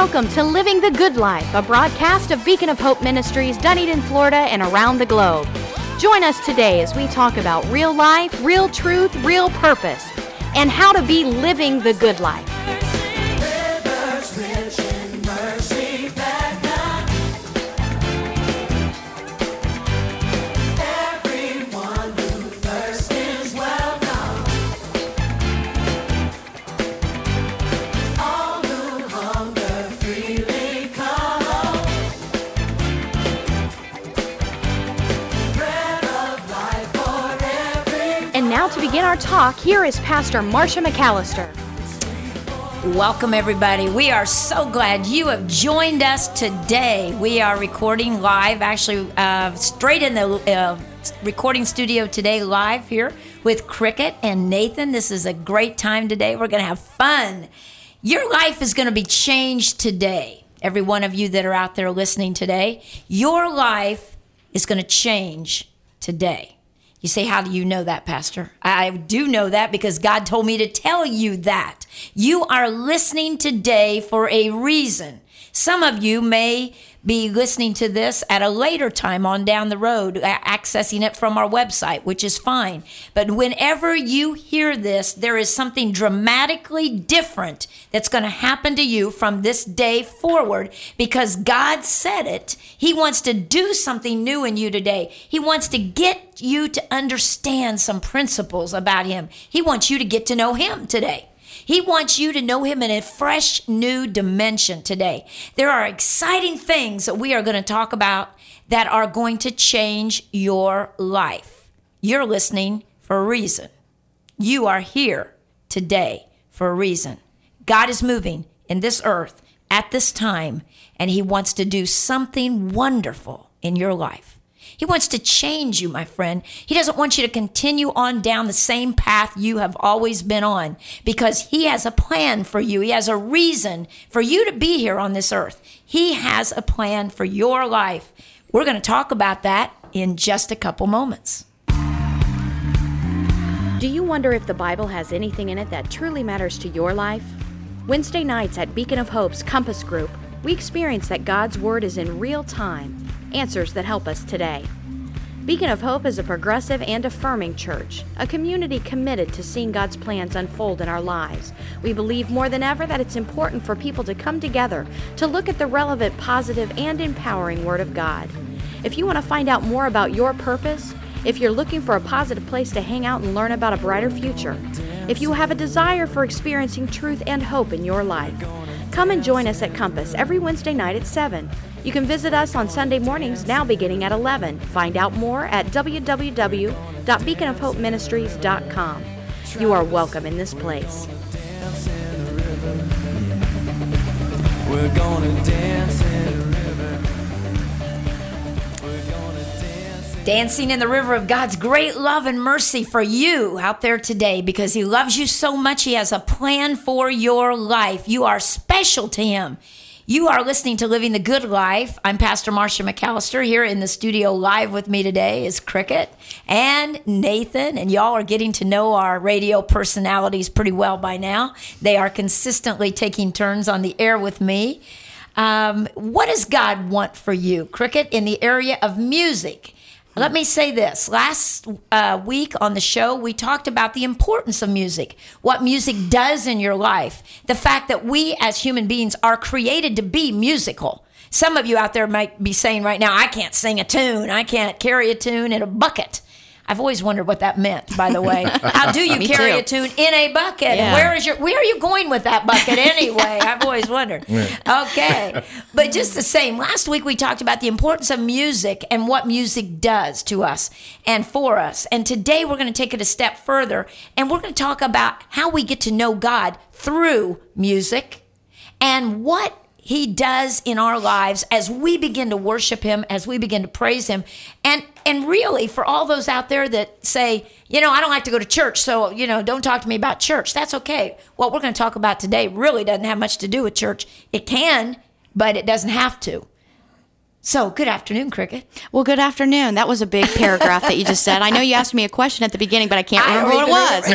Welcome to Living the Good Life, a broadcast of Beacon of Hope Ministries, Dunedin, Florida, and around the globe. Join us today as we talk about real life, real truth, real purpose, and how to be living the good life. Now to begin our talk, here is Pastor Marsha McAllister. Welcome, everybody. We are so glad you have joined us today. We are recording live, actually straight in the recording studio today, live here with Cricket and Nathan. This is a great time today. We're going to have fun. Your life is going to be changed today. Every one of you that are out there listening today, your life is going to change today. You say, how do you know that, Pastor? I do know that because God told me to tell you that. You are listening today for a reason. Some of you may be listening to this at a later time on down the road, accessing it from our website, which is fine. But whenever you hear this, there is something dramatically different that's going to happen to you from this day forward because God said it. He wants to do something new in you today. He wants to get you to understand some principles about Him. He wants you to get to know Him today. He wants you to know Him in a fresh, new dimension today. There are exciting things that we are going to talk about that are going to change your life. You're listening for a reason. You are here today for a reason. God is moving in this earth at this time, and He wants to do something wonderful in your life. He wants to change you, my friend. He doesn't want you to continue on down the same path you have always been on because He has a plan for you. He has a reason for you to be here on this earth. He has a plan for your life. We're going to talk about that in just a couple moments. Do you wonder if the Bible has anything in it that truly matters to your life? Wednesday nights at Beacon of Hope's Compass Group, we experience that God's Word is in real time, answers that help us today. Beacon of Hope is a progressive and affirming church, a community committed to seeing God's plans unfold in our lives. We believe more than ever that it's important for people to come together to look at the relevant, positive, and empowering Word of God. If you want to find out more about your purpose, if you're looking for a positive place to hang out and learn about a brighter future, if you have a desire for experiencing truth and hope in your life, come and join us at Compass every Wednesday night at 7. You can visit us on Sunday mornings now beginning at 11. Find out more at www.beaconofhopeministries.com. You are welcome in this place. We're gonna dance in the river. Dancing in the river of God's great love and mercy for you out there today because He loves you so much. He has a plan for your life. You are special to Him. You are listening to Living the Good Life. I'm Pastor Marsha McAllister. Here in the studio live with me today is Cricket and Nathan, and y'all are getting to know our radio personalities pretty well by now. They are consistently taking turns on the air with me. What does God want for you, Cricket, in the area of music? Let me say this. Last week on the show, we talked about the importance of music, what music does in your life, the fact that we as human beings are created to be musical. Some of you out there might be saying right now, I can't sing a tune. I can't carry a tune in a bucket. I've always wondered what that meant, by the way. How do you carry a tune in a bucket? Yeah. Where are you going with that bucket anyway? I've always wondered. Okay. But just the same, last week we talked about the importance of music and what music does to us and for us. And today we're going to take it a step further, and we're going to talk about how we get to know God through music and what He does in our lives as we begin to worship Him, as we begin to praise Him. And really, for all those out there that say, I don't like to go to church, so, don't talk to me about church. That's okay. What we're going to talk about today really doesn't have much to do with church. It can, but it doesn't have to. So, good afternoon, Cricket. Well, good afternoon. That was a big paragraph that you just said. I know you asked me a question at the beginning, but I can't remember what it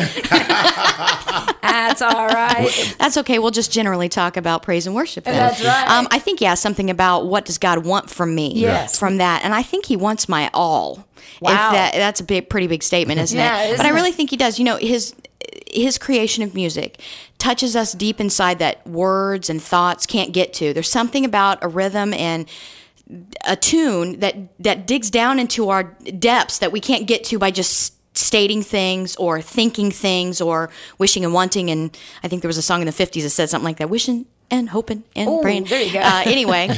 was. That's all right. That's okay. We'll just generally talk about praise and worship then. That's right. I think you asked something about what does God want from me from that. And I think he wants my all. Wow. That's a pretty big statement, isn't it? But I really think he does. You know, his creation of music touches us deep inside that words and thoughts can't get to. There's something about a rhythm and a tune that digs down into our depths that we can't get to by just stating things or thinking things or wishing and wanting. And I think there was a song in the 50s that said something like that, wishing and hoping and praying. There you go. Anyway,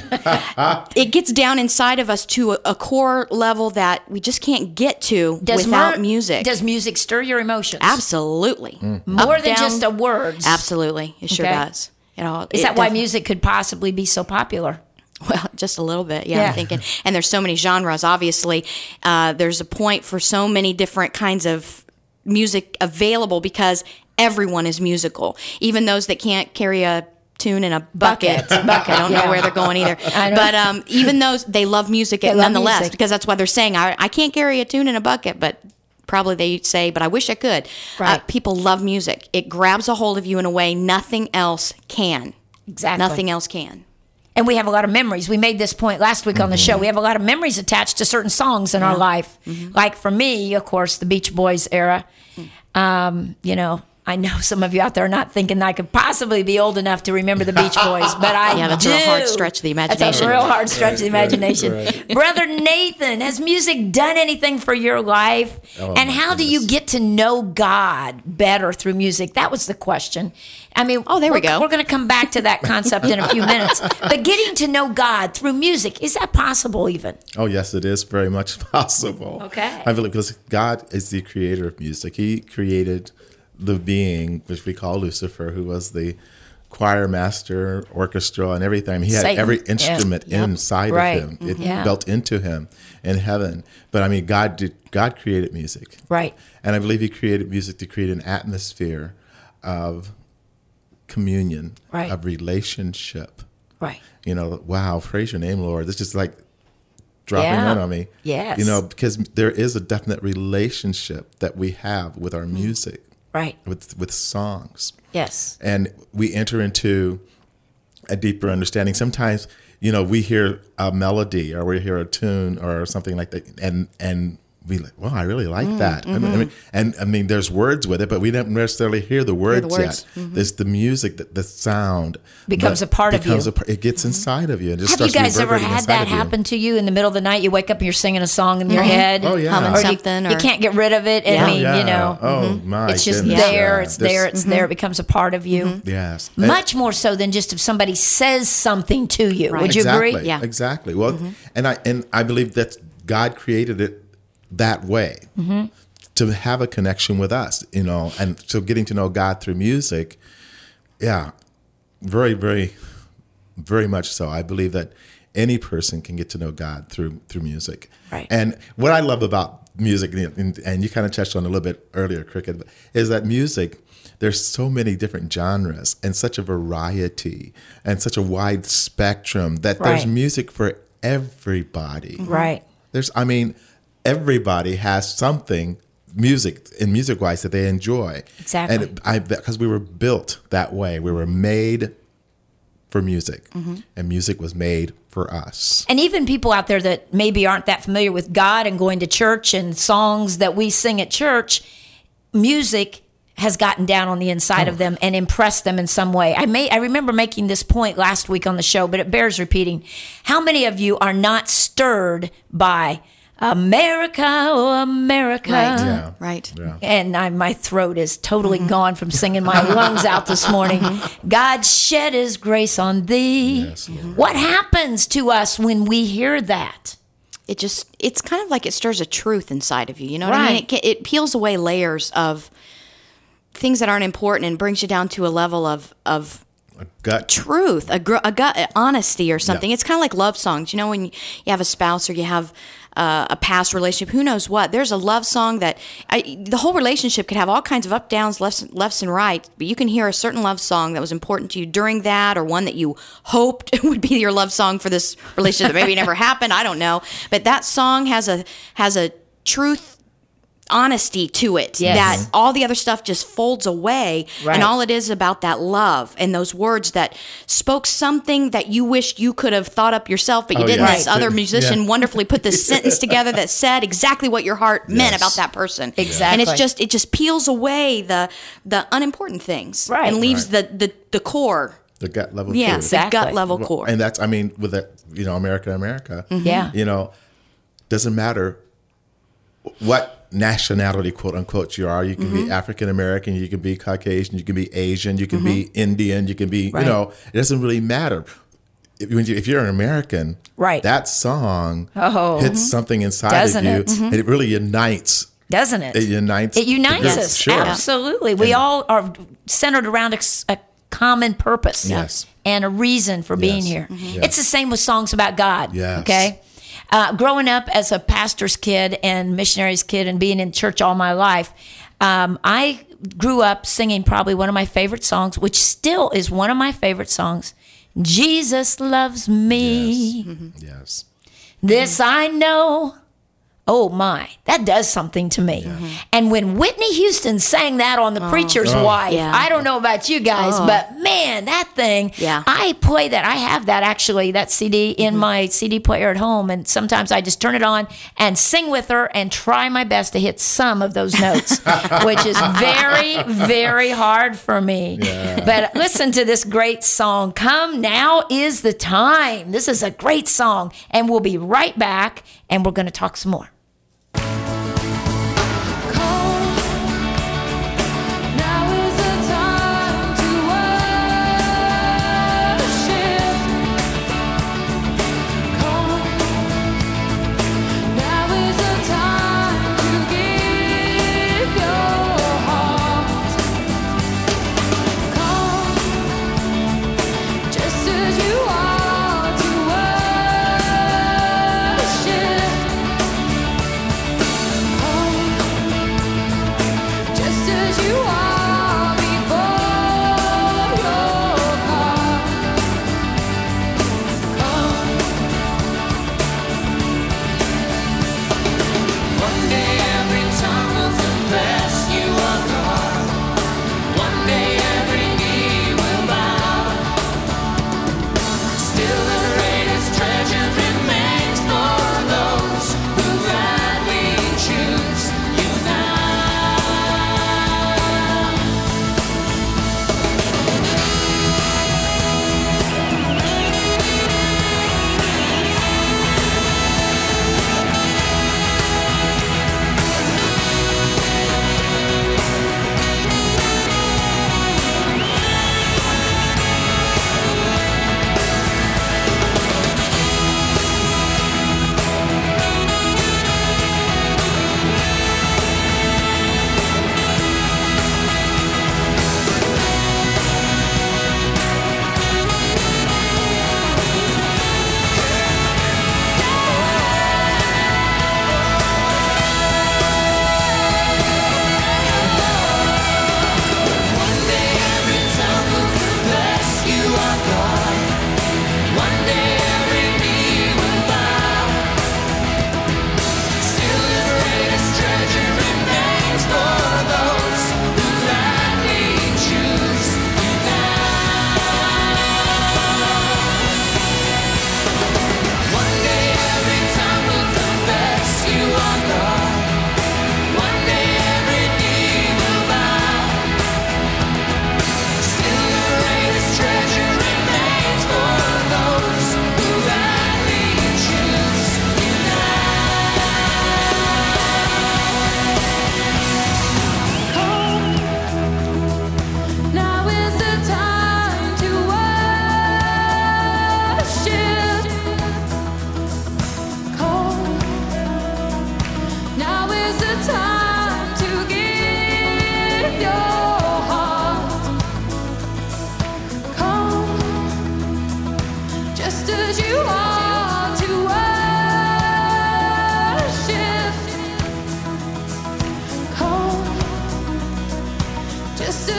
it gets down inside of us to a core level that we just can't get to without music. Does music stir your emotions? Absolutely. More Up, than down, just the words? Absolutely. It sure does. You know, Is that why music could possibly be so popular? Well, just a little bit, I'm thinking. And there's so many genres, obviously. There's a point for so many different kinds of music available because everyone is musical. Even those that can't carry a tune in a bucket. I don't know where they're going either. But even those, they love music nonetheless because that's why they're saying, I can't carry a tune in a bucket, but probably they say, but I wish I could. Right. People love music. It grabs a hold of you in a way nothing else can. Exactly. Nothing else can. And we have a lot of memories. We made this point last week on the show. We have a lot of memories attached to certain songs in our life. Like for me, of course, the Beach Boys era. You know, I know some of you out there are not thinking I could possibly be old enough to remember the Beach Boys, but I do. That's a real hard stretch of the imagination. That's a real hard stretch of the imagination. Right. Brother Nathan, has music done anything for your life? And how do you get to know God better through music? That was the question. I mean, there we go. We're going to come back to that concept in a few minutes. But getting to know God through music, is that possible even? Oh, yes, it is very much possible. Okay. I believe because God is the creator of music. He created the being, which we call Lucifer, who was the choir master, orchestra, and everything. He had Satan. every instrument inside Right. of him. It built into him in heaven. But I mean, God created music. Right. And I believe he created music to create an atmosphere of communion, Right. of relationship. Right. You know, wow, praise your name, Lord. It's just like dropping Yeah. in on me. Yes. You know, because there is a definite relationship that we have with our music, Right. with songs. Yes. And we enter into a deeper understanding. Sometimes, you know, we hear a melody or we hear a tune or something like that, and we like, well, I really like that. I mean, there's words with it, but we don't necessarily hear the words yet. There's the music, the sound Becomes a part of you. It gets inside of you. And just Have you starts guys ever reverberating had inside that of you. happen to you in the middle of the night? You wake up and you're singing a song in your head. Oh, yeah. Humming Or something. you can't get rid of it. I mean, yeah. you know, Oh, my it's just goodness. there. Yeah. It's there. It's there. It becomes a part of you. Yes. Much more so than just if somebody says something to you. Right. Would you Exactly. agree? Yeah. Exactly. Well, and I believe that God created it that way to have a connection with us, you know, and so getting to know God through music, very, very, very much so. I believe that any person can get to know God through music. Right. And what I love about music, and you kind of touched on it a little bit earlier, Cricket, is that music, there's so many different genres and such a variety and such a wide spectrum that there's Right. music for everybody. Right. Everybody has something music-wise that they enjoy. Exactly. And because we were built that way. We were made for music, and music was made for us. And even people out there that maybe aren't that familiar with God and going to church and songs that we sing at church, music has gotten down on the inside of them and impressed them in some way. I remember making this point last week on the show, but it bears repeating. How many of you are not stirred by America, oh America? Right. Yeah. Right. Yeah. And my throat is totally gone from singing my lungs out this morning. God shed his grace on thee. Yes, Lord. What happens to us when we hear that? It's kind of like it stirs a truth inside of you. You know what I mean? Right. It peels away layers of things that aren't important and brings you down to a level of gut. truth, a gut, honesty, or something. Yeah. It's kind of like love songs. You know, when you have a spouse or you have a past relationship, who knows what? There's a love song that the whole relationship could have all kinds of up, downs, lefts and rights, but you can hear a certain love song that was important to you during that, or one that you hoped would be your love song for this relationship that maybe never happened. I don't know, but that song has a truth, honesty to it, Yes. that all the other stuff just folds away, Right. and all it is about that love and those words that spoke something that you wished you could have thought up yourself, but you Oh, didn't. yeah. This other musician Yeah. wonderfully put this sentence together that said exactly what your heart meant Yes. about that person. Exactly. And it just peels away the unimportant things, Right. and leaves the core. The gut level. Yeah, truth. Exactly. the gut level Well, core. And that's, I mean, with that, America, Yeah. Doesn't matter what nationality, quote unquote, you are. You can be African American, you can be Caucasian, you can be Asian, you can be Indian, you can be, Right. it doesn't really matter. If you're an American, Right. that song Oh. hits something inside Doesn't of you, it? and it really unites. Doesn't it? It unites. It unites the group. us. Sure. Absolutely. We all are centered around a common purpose. Yes. And a reason for being Yes. here. Yes. It's the same with songs about God. Yes. Okay. Growing up as a pastor's kid and missionary's kid and being in church all my life, I grew up singing probably one of my favorite songs, which still is one of my favorite songs. Jesus loves me. Yes. This I know. Oh my, that does something to me. And when Whitney Houston sang that on The Preacher's Wife, Yeah. I don't know about you guys, but man, that thing, Yeah. I play that. I have that actually, that CD in my CD player at home. And sometimes I just turn it on and sing with her and try my best to hit some of those notes, which is very, very hard for me. But listen to this great song. Come Now Is the Time. This is a great song. And we'll be right back and we're going to talk some more. Now is the time to worship. Come, now is the time to give your heart. Come, just as you are to worship.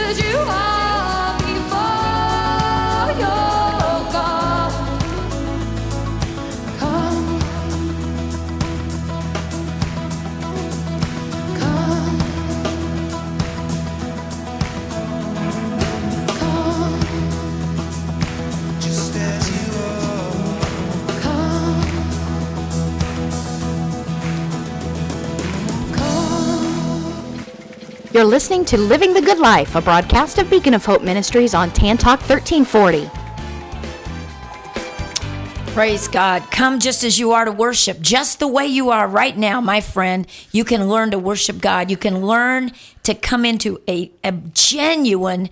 as you are before your God. Come, come, come, Just as you are. come, come. You're listening to Living the Good Life, a broadcast of Beacon of Hope Ministries on Tan Talk 1340. Praise God. Come just as you are to worship, just the way you are right now, my friend. You can learn to worship God. You can learn to come into a genuine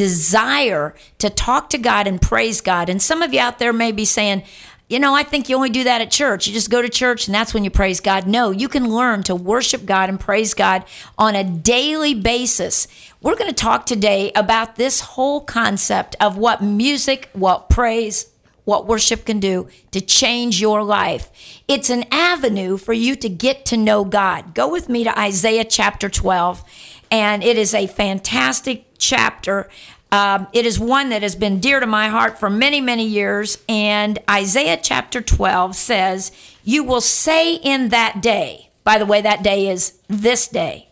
desire to talk to God and praise God. And some of you out there may be saying, you know, I think you only do that at church. You just go to church and that's when you praise God. No, you can learn to worship God and praise God on a daily basis. We're going to talk today about this whole concept of what music, what praise, what worship can do to change your life. It's an avenue for you to get to know God. Go with me to Isaiah chapter 12, and it is a fantastic chapter. It is one that has been dear to my heart for many, many years. And Isaiah chapter 12 says, you will say in that day, by the way, that day is this day,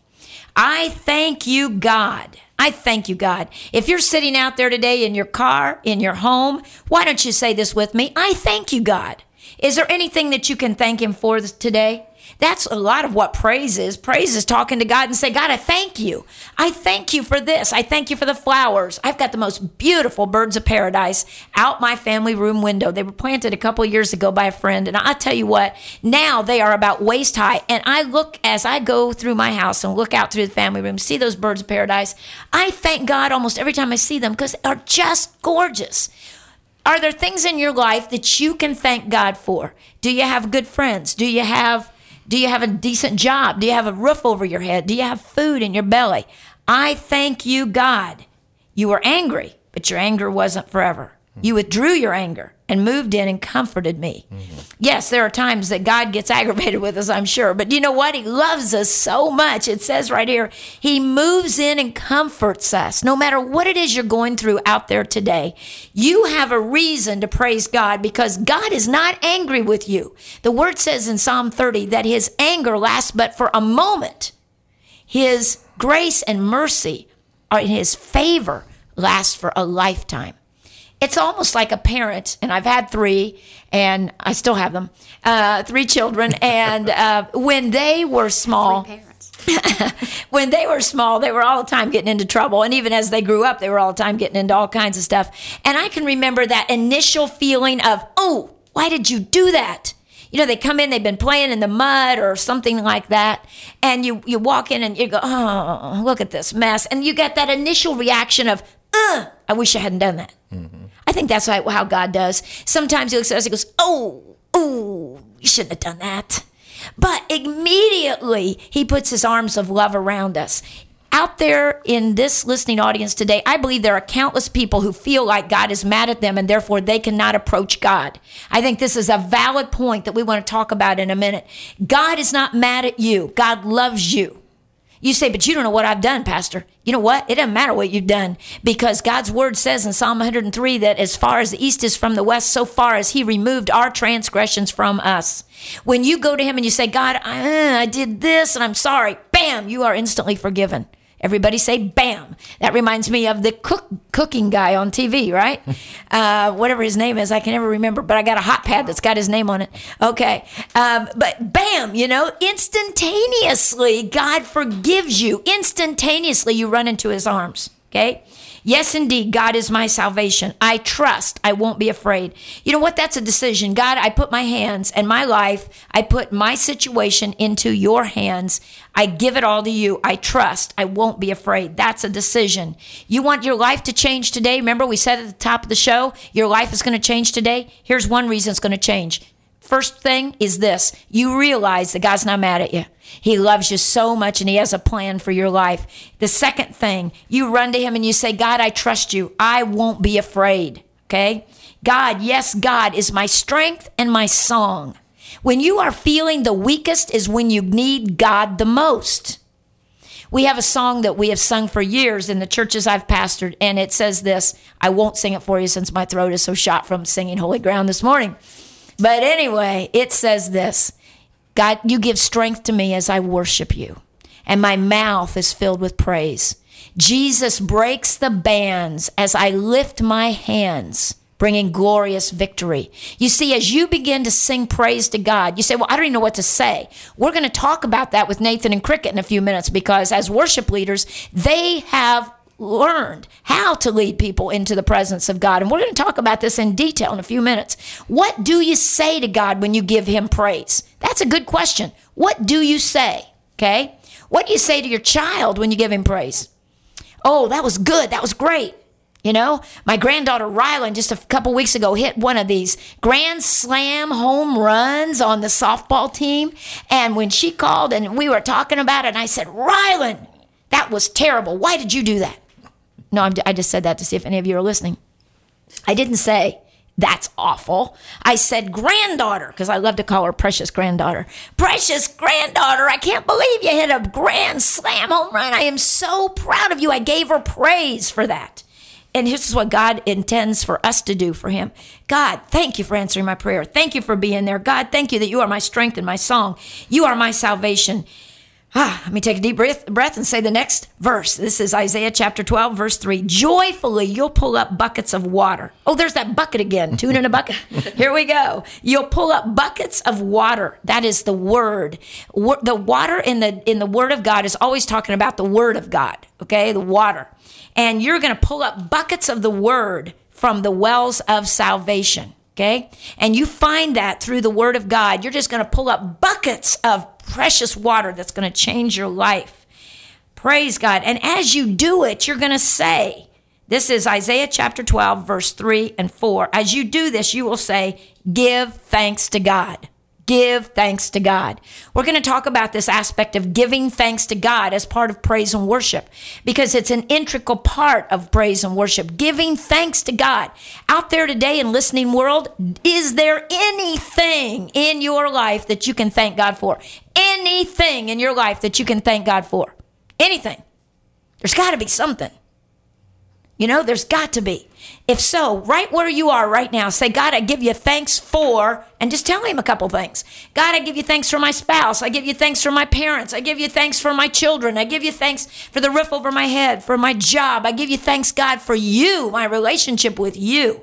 I thank you, God. I thank you, God. If you're sitting out there today in your car, in your home, why don't you say this with me? I thank you, God. Is there anything that you can thank him for today? That's a lot of what praise is. Praise is talking to God and say, God, I thank you. I thank you for this. I thank you for the flowers. I've got the most beautiful birds of paradise out my family room window. They were planted a couple of years ago by a friend. And I tell you what, now they are about waist high. And I look as I go through my house and look out through the family room, see those birds of paradise. I thank God almost every time I see them because they're just gorgeous. Are there things in your life that you can thank God for? Do you have good friends? Do you have a decent job? Do you have a roof over your head? Do you have food in your belly? I thank you, God. You were angry, but your anger wasn't forever. You withdrew your anger and moved in and comforted me. Mm-hmm. Yes, there are times that God gets aggravated with us, I'm sure. But you know what? He loves us so much. It says right here, he moves in and comforts us. No matter what it is you're going through out there today, you have a reason to praise God because God is not angry with you. The word says in Psalm 30 that his anger lasts but for a moment. His grace and mercy and his favor lasts for a lifetime. It's almost like a parent, and I've had 3, and I still have them, 3 children, and when they were small, when they were small, they were all the time getting into trouble, and even as they grew up, they were all the time getting into all kinds of stuff, and I can remember that initial feeling of, oh, why did you do that? You know, they come in, they've been playing in the mud or something like that, and you walk in and you go, oh, look at this mess, and you get that initial reaction of, I wish I hadn't done that. Mm-hmm. I think that's how God does. Sometimes he looks at us and goes, oh, you shouldn't have done that. But immediately he puts his arms of love around us. Out there in this listening audience today, I believe there are countless people who feel like God is mad at them and therefore they cannot approach God. I think this is a valid point that we want to talk about in a minute. God is not mad at you. God loves you. You say, but you don't know what I've done, Pastor. You know what? It doesn't matter what you've done because God's word says in Psalm 103 that as far as the east is from the west, so far as he removed our transgressions from us. When you go to him and you say, God, I did this and I'm sorry, bam, you are instantly forgiven. Everybody say bam. That reminds me of the cooking guy on TV, right? Whatever his name is, I can never remember, but I got a hot pad that's got his name on it. Okay. But bam, you know, instantaneously, God forgives you. Instantaneously, you run into his arms, okay? Yes, indeed, God is my salvation. I trust. I won't be afraid. You know what? That's a decision. God, I put my hands and my life, I put my situation into your hands. I give it all to you. I trust. I won't be afraid. That's a decision. You want your life to change today? Remember, we said at the top of the show, your life is going to change today. Here's one reason it's going to change. First thing is this. You realize that God's not mad at you. He loves you so much and he has a plan for your life. The second thing, you run to him and you say, God, I trust you. I won't be afraid. Okay? God, yes, God is my strength and my song. When you are feeling the weakest is when you need God the most. We have a song that we have sung for years in the churches I've pastored, and it says this. I won't sing it for you since my throat is so shot from singing Holy Ground this morning. But anyway, it says this. God, you give strength to me as I worship you, and my mouth is filled with praise. Jesus breaks the bands as I lift my hands, bringing glorious victory. You see, as you begin to sing praise to God, you say, well, I don't even know what to say. We're going to talk about that with Nathan and Cricket in a few minutes, because as worship leaders, they have learned how to lead people into the presence of God. And we're going to talk about this in detail in a few minutes. What do you say to God when you give him praise? That's a good question. What do you say? Okay? What do you say to your child when you give him praise? Oh, that was good. That was great. You know, my granddaughter Rylan just a couple weeks ago hit one of these grand slam home runs on the softball team. And when she called and we were talking about it, and I said, Rylan, that was terrible. Why did you do that? No, I just said that to see if any of you are listening. I didn't say, that's awful. I said granddaughter, because I love to call her precious granddaughter. Precious granddaughter, I can't believe you hit a grand slam home run. I am so proud of you. I gave her praise for that. And this is what God intends for us to do for him. God, thank you for answering my prayer. Thank you for being there. God, thank you that you are my strength and my song. You are my salvation. Let me take a deep breath and say the next verse. This is Isaiah chapter 12, verse 3. Joyfully, you'll pull up buckets of water. Oh, there's that bucket again. Tune in a bucket. Here we go. You'll pull up buckets of water. That is the word. The water in the word of God is always talking about the word of God. Okay, the water. And you're going to pull up buckets of the word from the wells of salvation. Okay? And you find that through the word of God. You're just going to pull up buckets of precious water that's going to change your life. Praise God. And as you do it, you're going to say, this is Isaiah chapter 12, verse 3 and 4. As you do this, you will say, give thanks to God. Give thanks to God. We're going to talk about this aspect of giving thanks to God as part of praise and worship, because it's an integral part of praise and worship. Giving thanks to God. Out there today in listening world, is there anything in your life that you can thank God for? Anything in your life that you can thank God for? Anything. There's got to be something. You know, there's got to be. If so, right where you are right now, say, God, I give you thanks for, and just tell him a couple things. God, I give you thanks for my spouse. I give you thanks for my parents. I give you thanks for my children. I give you thanks for the roof over my head, for my job. I give you thanks, God, for you, my relationship with you.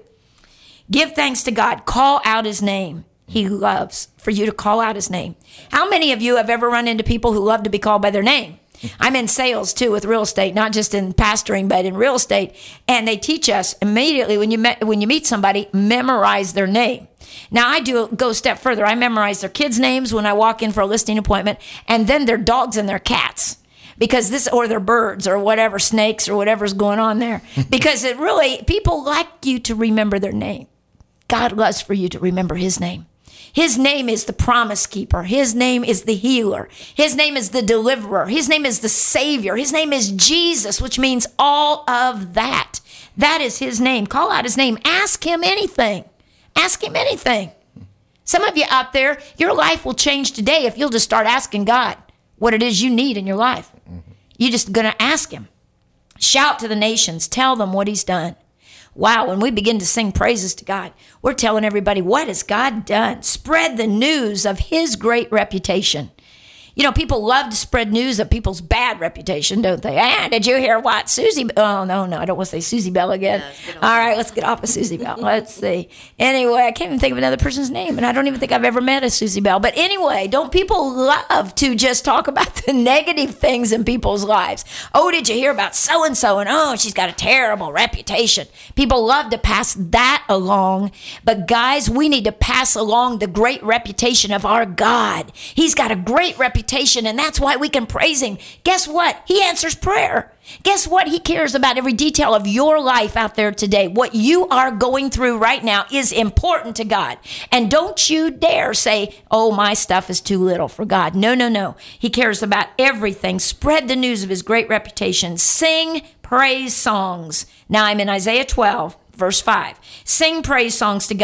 Give thanks to God. Call out his name. He loves for you to call out his name. How many of you have ever run into people who love to be called by their name? I'm in sales too with real estate, not just in pastoring, but in real estate. And they teach us immediately when you meet somebody, memorize their name. Now I go a step further. I memorize their kids' names when I walk in for a listing appointment, and then their dogs and their cats. Because or their birds or whatever, snakes or whatever's going on there. Because people like you to remember their name. God loves for you to remember his name. His name is the promise keeper. His name is the healer. His name is the deliverer. His name is the savior. His name is Jesus, which means all of that. That is his name. Call out his name. Ask him anything. Ask him anything. Some of you out there, your life will change today if you'll just start asking God what it is you need in your life. You're just going to ask him. Shout to the nations. Tell them what he's done. Wow, when we begin to sing praises to God, we're telling everybody, what has God done? Spread the news of his great reputation. You know, people love to spread news of people's bad reputation, don't they? Did you hear what Susie? Oh, no, I don't want to say Susie Bell again. All right, let's get off of Susie Bell. Let's see. Anyway, I can't even think of another person's name, and I don't even think I've ever met a Susie Bell. But anyway, don't people love to just talk about the negative things in people's lives? Oh, did you hear about so-and-so? And oh, she's got a terrible reputation. People love to pass that along. But guys, we need to pass along the great reputation of our God. He's got a great reputation, and that's why we can praise him. Guess what? He answers prayer. Guess what? He cares about every detail of your life out there today. What you are going through right now is important to God. And don't you dare say, oh, my stuff is too little for God. No. He cares about everything. Spread the news of his great reputation. Sing praise songs. Now I'm in Isaiah 12, verse 5. Sing praise songs to God.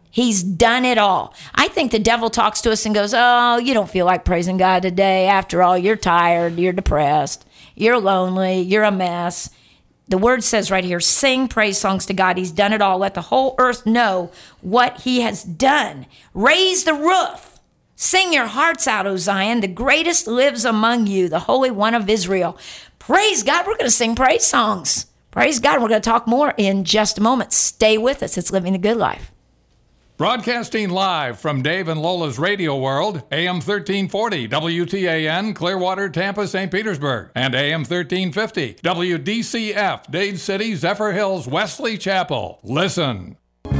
He's done it all. I think the devil talks to us and goes, oh, you don't feel like praising God today. After all, you're tired, you're depressed, you're lonely, you're a mess. The word says right here, sing praise songs to God. He's done it all. Let the whole earth know what he has done. Raise the roof. Sing your hearts out, O Zion. The greatest lives among you, the Holy One of Israel. Praise God. We're going to sing praise songs. Praise God. We're going to talk more in just a moment. Stay with us. It's Living the Good Life. Broadcasting live from Dave and Lola's Radio World, AM 1340, WTAN, Clearwater, Tampa, St. Petersburg, and AM 1350, WDCF, Dade City, Zephyr Hills, Wesley Chapel. Listen.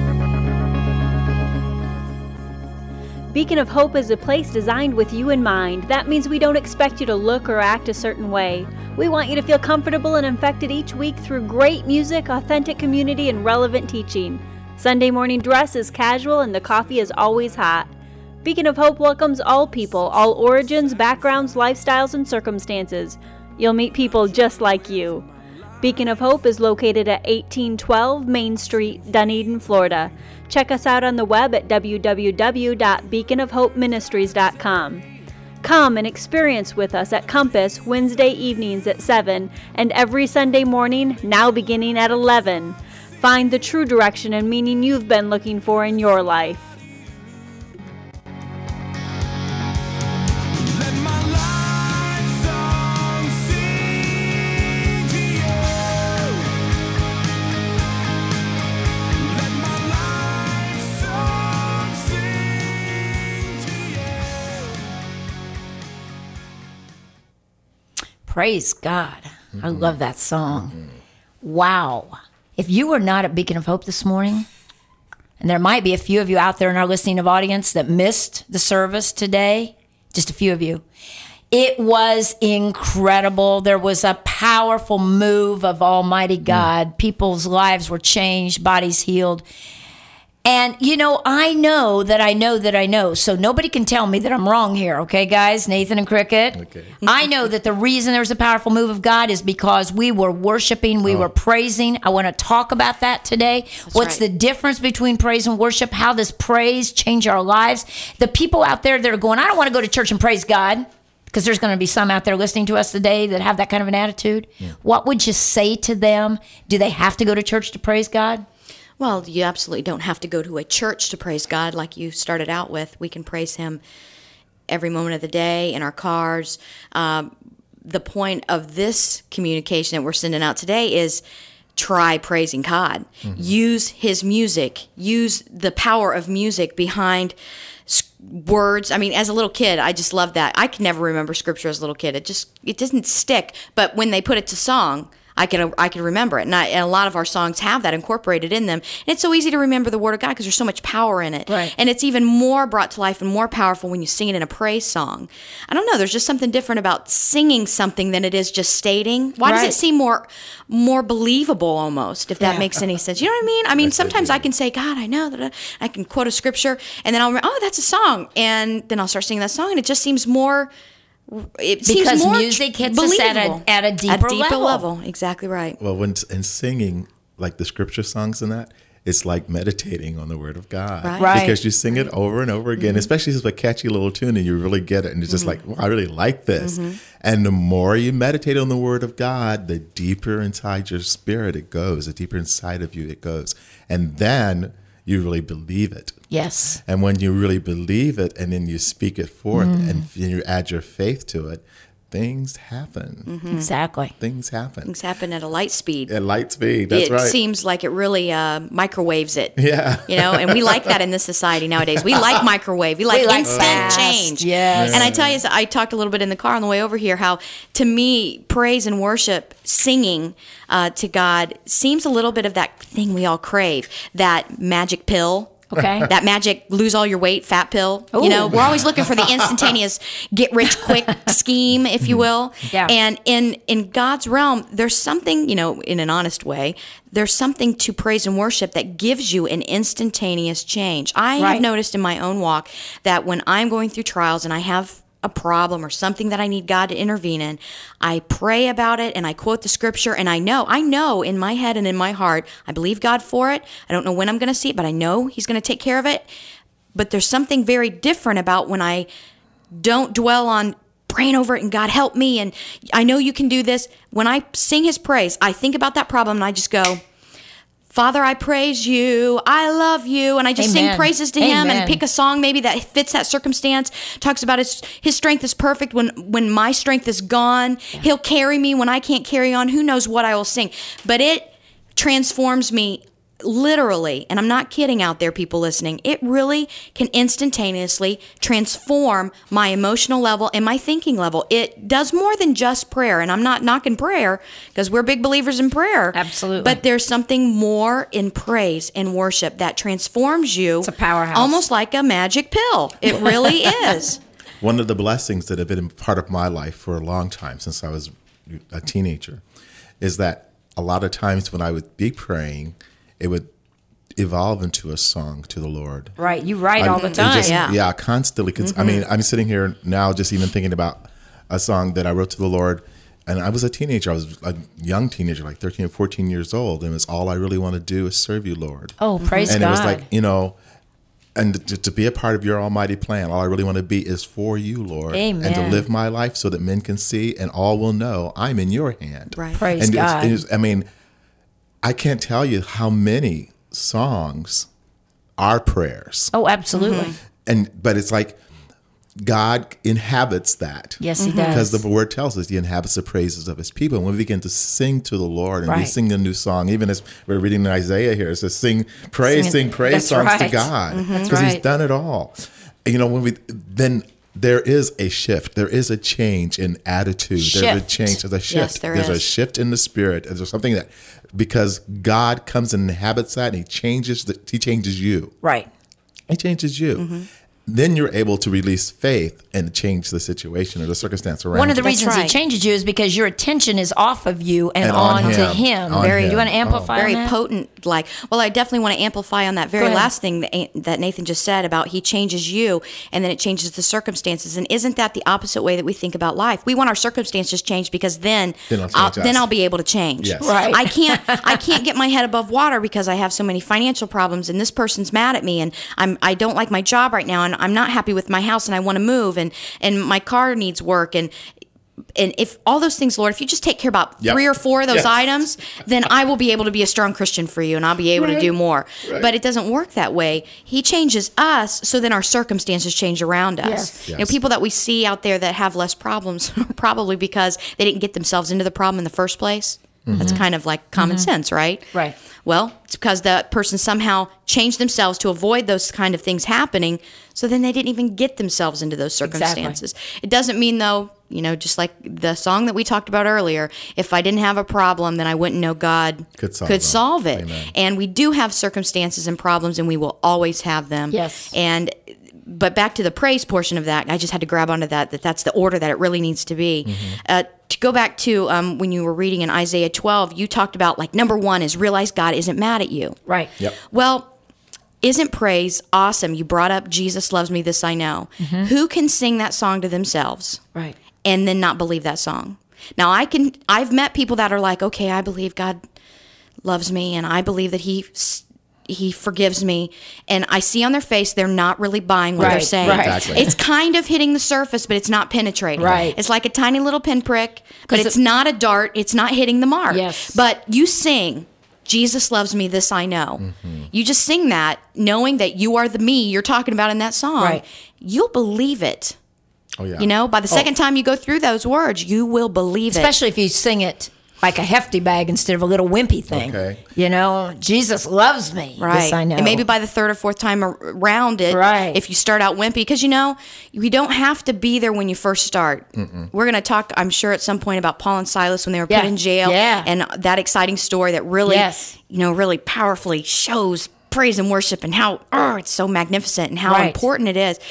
Beacon of Hope is a place designed with you in mind. That means we don't expect you to look or act a certain way. We want you to feel comfortable and infected each week through great music, authentic community, and relevant teaching. Sunday morning dress is casual and the coffee is always hot. Beacon of Hope welcomes all people, all origins, backgrounds, lifestyles, and circumstances. You'll meet people just like you. Beacon of Hope is located at 1812 Main Street, Dunedin, Florida. Check us out on the web at www.beaconofhopeministries.com. Come and experience with us at Compass Wednesday evenings at 7 and every Sunday morning, now beginning at 11. Find the true direction and meaning you've been looking for in your life. Let my life song sing to you. Let my life song sing to you. Praise God. I love that song. Wow. If you were not at Beacon of Hope this morning, and there might be a few of you out there in our listening audience that missed the service today, just a few of you, it was incredible. There was a powerful move of Almighty God. People's lives were changed, bodies healed. And, you know, I know that I know that I know. So nobody can tell me that I'm wrong here. Okay, guys? Nathan and Cricket. Okay. I know that the reason there's a powerful move of God is because we were worshiping, we were praising. I want to talk about that today. What's right. the difference between praise and worship? How does praise change our lives? The people out there that are going, I don't want to go to church and praise God, because there's going to be some out there listening to us today that have that kind of an attitude. Yeah. What would you say to them? Do they have to go to church to praise God? Well, you absolutely don't have to go to a church to praise God like you started out with. We can praise him every moment of the day in our cars. The point of this communication that we're sending out today is try praising God. Mm-hmm. Use his music. Use the power of music behind words. I mean, as a little kid, I just loved that. I could never remember scripture as a little kid. It doesn't stick. But when they put it to song, I could remember it. And a lot of our songs have that incorporated in them. And it's so easy to remember the Word of God because there's so much power in it. Right. And it's even more brought to life and more powerful when you sing it in a praise song. I don't know. There's just something different about singing something than it is just stating. Why does it seem more believable almost, if that makes any sense? You know what I mean? I mean, sometimes I can say, God, I know that I can quote a scripture, and then I'll remember, oh, that's a song. And then I'll start singing that song, and it just seems more... Because music hits us at a deeper level. Exactly right. Well, when in singing, like the scripture songs and that, it's like meditating on the Word of God. Right. Because you sing it over and over again, especially if it's a catchy little tune and you really get it. And it's just like, well, I really like this. And the more you meditate on the Word of God, the deeper inside your spirit it goes, the deeper inside of you it goes. And then you really believe it. Yes. And when you really believe it and then you speak it forth and you add your faith to it, things happen. Exactly. Things happen. Things happen at a light speed. At light speed, that's right. It seems like it really microwaves it. Yeah. You know, and we like that in this society nowadays. We like microwave. We like instant fast change. Yes. And I tell you, I talked a little bit in the car on the way over here how, to me, praise and worship, singing to God seems a little bit of that thing we all crave, that magic pill. Okay. That magic lose all your weight fat pill. Ooh. You know, we're always looking for the instantaneous get rich quick scheme, if you will. Yeah. And in God's realm, there's something, you know, in an honest way, there's something to praise and worship that gives you an instantaneous change. I have noticed in my own walk that when I'm going through trials and I have a problem or something that I need God to intervene in, I pray about it and I quote the scripture, and I know in my head and in my heart, I believe God for it. I don't know when I'm going to see it, but I know He's going to take care of it. But there's something very different about when I don't dwell on praying over it and God help me and I know you can do this. When I sing His praise, I think about that problem and I just go, Father, I praise you. I love you. And I just sing praises to Him and pick a song maybe that fits that circumstance. Talks about His strength is perfect when my strength is gone. Yeah. He'll carry me when I can't carry on. Who knows what I will sing. But it transforms me literally, and I'm not kidding out there, people listening. It really can instantaneously transform my emotional level and my thinking level. It does more than just prayer, and I'm not knocking prayer because we're big believers in prayer. Absolutely. But there's something more in praise and worship that transforms you. It's a powerhouse. Almost like a magic pill. It really is. One of the blessings that have been part of my life for a long time, since I was a teenager, is that a lot of times when I would be praying, it would evolve into a song to the Lord. Right. You write all the time. Yeah. Constantly. Cause, I mean, I'm sitting here now just even thinking about a song that I wrote to the Lord. And I was a teenager. I was a young teenager, like 13 or 14 years old. And it was all I really want to do is serve you, Lord. Oh, praise and God. And it was like, you know, and to be a part of your almighty plan, all I really want to be is for you, Lord. Amen. And to live my life so that men can see and all will know I'm in your hand. Right. Praise God. I mean, I can't tell you how many songs are prayers. Oh, absolutely. But it's like God inhabits that. Yes, He does. Because the word tells us He inhabits the praises of His people. And when we begin to sing to the Lord and we sing a new song, even as we're reading in Isaiah here, it says sing praise songs to God. Because He's done it all. And, you know, then there is a shift. There is a change in attitude. There's a change. There's a shift. Yes, there's a shift in the spirit. There's something that, because God comes and inhabits that, and He changes you. Right. He changes you. Then you're able to release faith and change the situation or the circumstance around you. One of the That's reasons right. He changes you is because your attention is off of you and on to Him. On Do Him. you want to amplify Very on that? potent. Well, I definitely want to amplify on that very Go ahead. last thing that Nathan just said about He changes you and then it changes the circumstances. And isn't that the opposite way that we think about life? We want our circumstances changed because then I'll be able to change. Yes. Right. I can't get my head above water because I have so many financial problems and this person's mad at me and I don't like my job right now and I'm not happy with my house and I want to move and my car needs work and if all those things, Lord, if you just take care about 3 or 4 of those items, then I will be able to be a strong Christian for you and I'll be able to do more. Right. But it doesn't work that way. He changes us so then our circumstances change around us. Yes. You know, people that we see out there that have less problems probably because they didn't get themselves into the problem in the first place. That's kind of like common sense, right? Right. Well, it's because that person somehow changed themselves to avoid those kind of things happening, so then they didn't even get themselves into those circumstances. It doesn't mean, though, you know, just like the song that we talked about earlier, if I didn't have a problem, then I wouldn't know God could solve it. Amen. And we do have circumstances and problems, and we will always have them. Yes. But back to the praise portion of that, I just had to grab onto that's the order that it really needs to be. To go back to when you were reading in Isaiah 12, you talked about like number 1 is realize God isn't mad at you. Right. Yep. Well, isn't praise awesome? You brought up Jesus loves me, this I know. Who can sing that song to themselves Right. and then not believe that song? Now I've met people that are like, okay, I believe God loves me and I believe that He forgives me, and I see on their face they're not really buying what they're saying. Right. Exactly. It's kind of hitting the surface, but it's not penetrating. Right. It's like a tiny little pinprick, but it's not a dart. It's not hitting the mark. Yes. But you sing, Jesus loves me, this I know. You just sing that, knowing that you are the me you're talking about in that song. Right. You'll believe it. Oh, yeah. You know, by the second time you go through those words, you will believe Especially if you sing it like a hefty bag instead of a little wimpy thing. Okay. You know, Jesus loves me. Right. This I know. And maybe by the 3rd or 4th time around it, Right. if you start out wimpy, because, you know, you don't have to be there when you first start. We're going to talk, I'm sure, at some point about Paul and Silas when they were put in jail and that exciting story that really, you know, really powerfully shows praise and worship and how it's so magnificent and how important it is.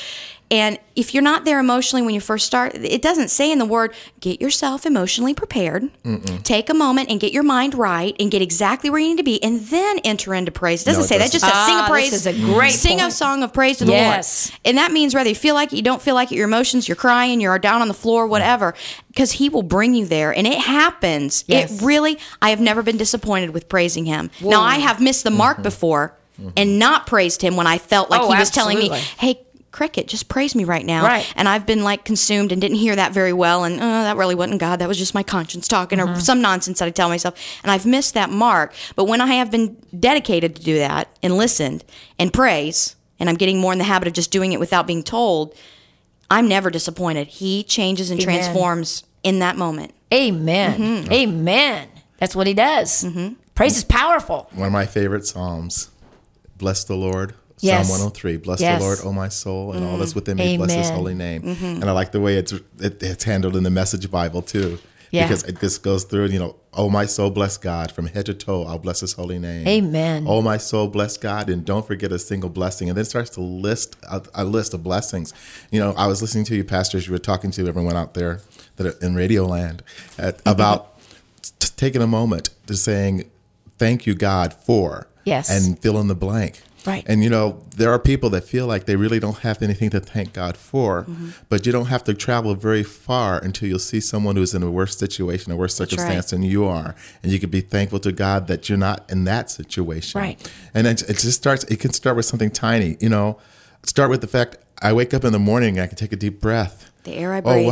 And if you're not there emotionally when you first start, it doesn't say in the word, get yourself emotionally prepared, take a moment and get your mind right and get exactly where you need to be, and then enter into praise. It doesn't say that. It just says sing a praise. This is a great Sing point. a song of praise to the Yes. Lord. And that means whether you feel like it, you don't feel like it, your emotions, you're crying, you're down on the floor, whatever, because He will bring you there. And it happens. Yes. It really, I have never been disappointed with praising Him. Now, I have missed the mark before and not praised Him when I felt like Oh, He was telling me, absolutely. hey, Cricket, just praise me right now. Right. And I've been like consumed and didn't hear that very well. And that really wasn't God. That was just my conscience talking or some nonsense that I tell myself. And I've missed that mark. But when I have been dedicated to do that and listened and praise, and I'm getting more in the habit of just doing it without being told, I'm never disappointed. He changes and Amen. transforms in that moment. Amen. Amen. That's what He does. Praise is powerful. One of my favorite Psalms, bless the Lord. Yes. Psalm 103, bless Yes. the Lord, O my soul, and all that's within me, bless His Amen. holy name. And I like the way it's handled in the Message Bible too. Yeah. Because it just goes through, oh my soul, bless God. From head to toe, I'll bless His holy name. Amen. Oh my soul, bless God, and don't forget a single blessing. And then it starts to list a list of blessings. I was listening to you, pastors, you were talking to everyone out there that are in Radio Land about taking a moment to saying, thank you, God, for, Yes. and fill in the blank. Right. And there are people that feel like they really don't have anything to thank God for, but you don't have to travel very far until you'll see someone who's in a worse situation, a worse circumstance than you are. And you can be thankful to God that you're not in that situation. Right. And it can start with something tiny, start with the fact I wake up in the morning, I can take a deep breath. The air I breathe. Oh,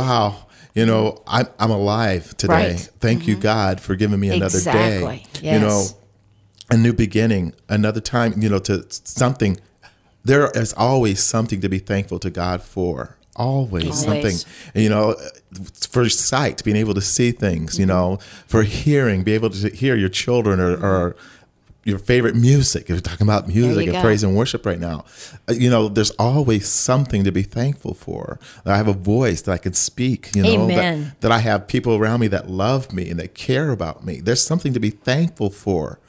wow. I'm alive today. Right. Thank you, God, for giving me another Exactly. day. Yes. A new beginning, another time, to something. There is always something to be thankful to God for. Always something, for sight, being able to see things, for hearing, be able to hear your children or your favorite music. If you're talking about music and go. praise and worship right now, there's always something to be thankful for. I have a voice that I can speak, Amen. that I have people around me that love me and that care about me. There's something to be thankful for,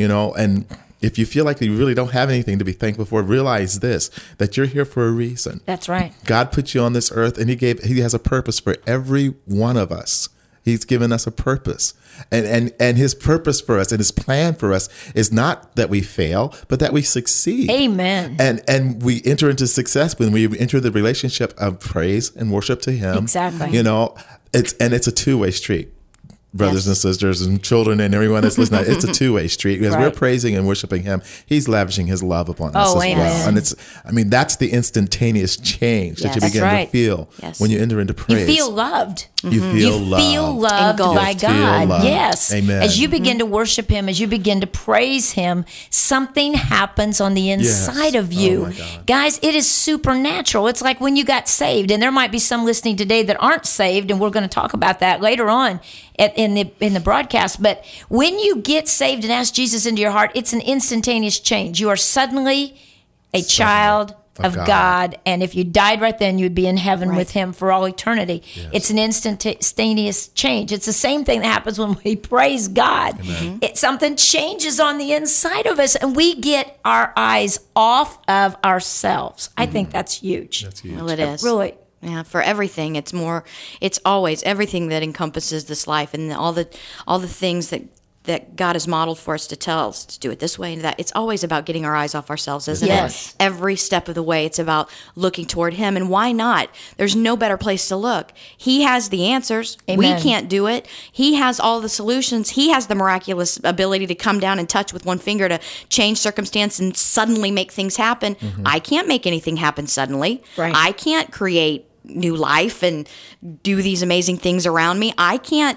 and if you feel like you really don't have anything to be thankful for, realize this, that you're here for a reason. That's right. God put you on this earth and He has a purpose for every one of us. He's given us a purpose. And His purpose for us and His plan for us is not that we fail, but that we succeed. Amen. And we enter into success when we enter the relationship of praise and worship to Him. Exactly. It's a two-way street. Brothers and sisters and children and everyone that's listening, it's a two-way street because we're Right. praising and worshiping Him. He's lavishing His love upon us as amen. well. And that's the instantaneous change that you Yes. begin That's right. to feel Yes. when you enter into praise. You feel loved. You feel loved. Feel loved Engulfed. by You feel God. loved. Yes. Amen. As you begin to worship Him, as you begin to praise Him, something happens on the inside Yes. of you. Oh, my God. Guys, it is supernatural. It's like when you got saved, and there might be some listening today that aren't saved, and we're going to talk about that later on in the broadcast. But when you get saved and ask Jesus into your heart, it's an instantaneous change. You are suddenly a child of God. And if you died right then, you'd be in heaven with Him for all eternity. It's an instantaneous change. It's the same thing that happens when we praise God. Something changes on the inside of us, and we get our eyes off of ourselves. I think that's huge. That's huge. Well, it is. Really. Yeah, for everything. It's always everything that encompasses this life and all the things that God has modeled for us to tell us to do it this way and that. It's always about getting our eyes off ourselves, isn't Yes. it? Every step of the way, it's about looking toward Him. And why not? There's no better place to look. He has the answers. Amen. We can't do it. He has all the solutions. He has the miraculous ability to come down and touch with one finger to change circumstance and suddenly make things happen. I can't make anything happen suddenly. Right. I can't create new life and do these amazing things around me. I can't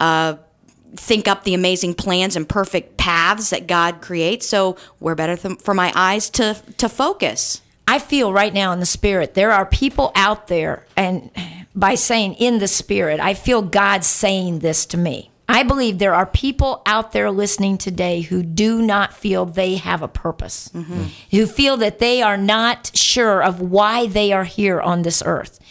think up the amazing plans and perfect paths that God creates. So where better for my eyes to focus? I feel right now in the Spirit, there are people out there, and by saying in the Spirit, I feel God saying this to me. I believe there are people out there listening today who do not feel they have a purpose, who feel that they are not sure of why they are here on this earth.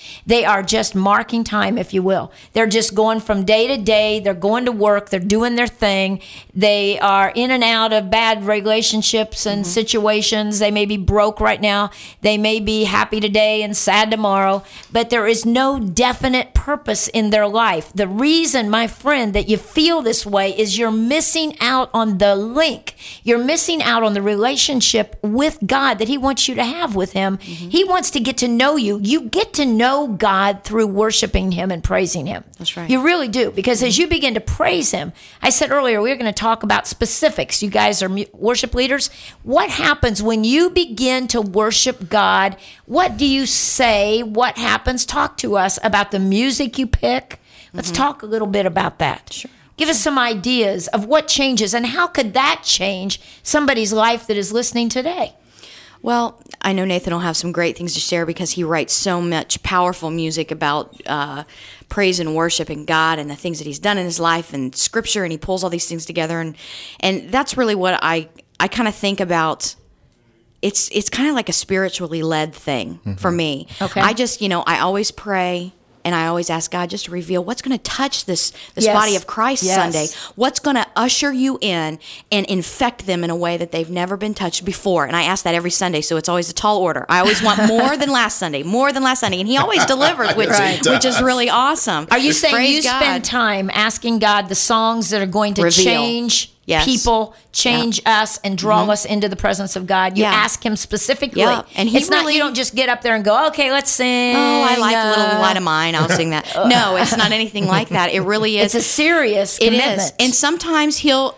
They are just marking time, if you will. They're just going from day to day. They're going to work. They're doing their thing. They are in and out of bad relationships and situations. They may be broke right now. They may be happy today and sad tomorrow, but there is no definite purpose in their life. The reason, my friend, that you feel this way is you're missing out on the link. You're missing out on the relationship with God that he wants you to have with him. He wants to get to know you. You get to know God through worshiping him and praising him. That's right. You really do, because as you begin to praise him, I said earlier, we were going to talk about specifics. You guys are worship leaders. What happens when you begin to worship God? What do you say? What happens? Talk to us about the music you pick. Let's talk a little bit about that. Sure. Give us some ideas of what changes and how could that change somebody's life that is listening today? Well, I know Nathan will have some great things to share because he writes so much powerful music about praise and worship and God and the things that he's done in his life and scripture, and he pulls all these things together. And that's really what I kind of think about. It's kind of like a spiritually led thing for me. Okay. I just, I always pray. And I always ask God just to reveal what's going to touch this Yes. body of Christ Yes. Sunday. What's going to usher you in and infect them in a way that they've never been touched before. And I ask that every Sunday, so it's always a tall order. I always want more than last Sunday, more than last Sunday. And he always delivers, which is really awesome. Are you saying Praise you God. spend time asking God the songs that are going to Reveal. change Yes. people, change us, and draw us into the presence of God? You Yeah. ask him specifically. Yeah. And he it's not, really- you don't just get up there and go, okay, let's sing. Oh, I like Little Light of Mine. I'll sing that. No, it's not anything like that. It really is. It's a serious It commitment. is. And sometimes he'll,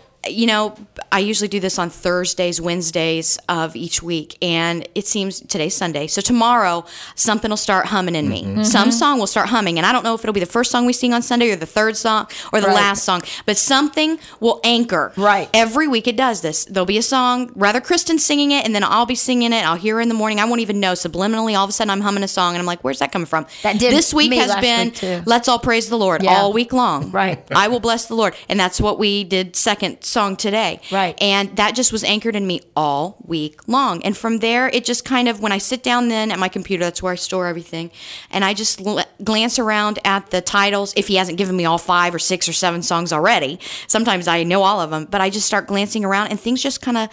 I usually do this on Thursdays, Wednesdays of each week. And it seems today's Sunday. So tomorrow, something will start humming in me. Some song will start humming. And I don't know if it'll be the first song we sing on Sunday or the third song or the Right. last song. But something will anchor. Right. Every week it does this. There'll be a song, rather Kristen singing it, and then I'll be singing it. I'll hear her in the morning. I won't even know. Subliminally, all of a sudden I'm humming a song. And I'm like, where's that coming from? That did This week me has last been, week, too. let's all praise the Lord Yeah. all week long. Right. I will bless the Lord. And that's what we did second song today. Right. And that just was anchored in me all week long. And from there, it just kind of, when I sit down then at my computer, that's where I store everything. And I just glance around at the titles. If he hasn't given me all 5 or 6 or 7 songs already, sometimes I know all of them, but I just start glancing around and things just kind of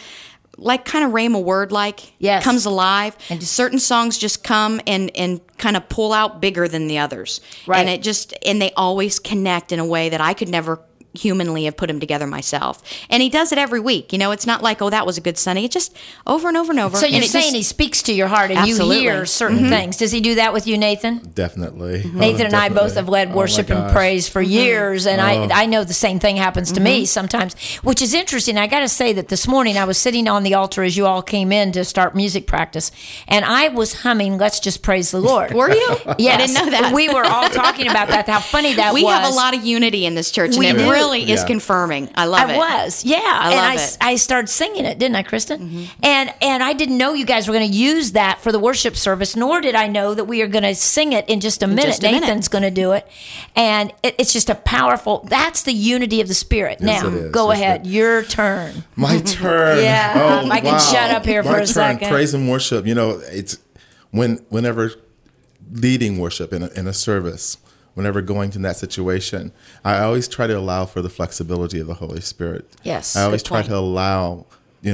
rhema word Yes. comes alive. And just- certain songs just come and kind of pull out bigger than the others. Right. And they always connect in a way that I could never humanly have put them together myself. And he does it every week. It's not like, oh, that was a good Sunday. It's just over and over and over. So you're And it saying just- he speaks to your heart and Absolutely. you hear certain things. Does he do that with you, Nathan? Definitely. Nathan and I both have led Oh, my worship and gosh. praise for years, and I know the same thing happens to me sometimes, which is interesting. I got to say that this morning I was sitting on the altar as you all came in to start music practice, and I was humming "Let's Just Praise the Lord." Were you? Yes. I didn't know that. We were all talking about that. How funny that we was. have a lot of unity in this church, We and it do. really is Yeah. confirming. I love it. I was, yeah. I and love it. I started singing it, didn't I, Kristen? And I didn't know you guys were going to use that for the worship service, nor did I know that we are going to sing it in just a minute. just a minute. Nathan's going to do it. And it's just a powerful, that's the unity of the Spirit. Yes, now, it is. go Yes, ahead. it- Your turn. My turn. Yeah, I can shut up here for My a turn. second. Praise and worship. It's whenever leading worship in a service, whenever going to that situation, I always try to allow for the flexibility of the Holy Spirit. Yes, I always good try point. to allow,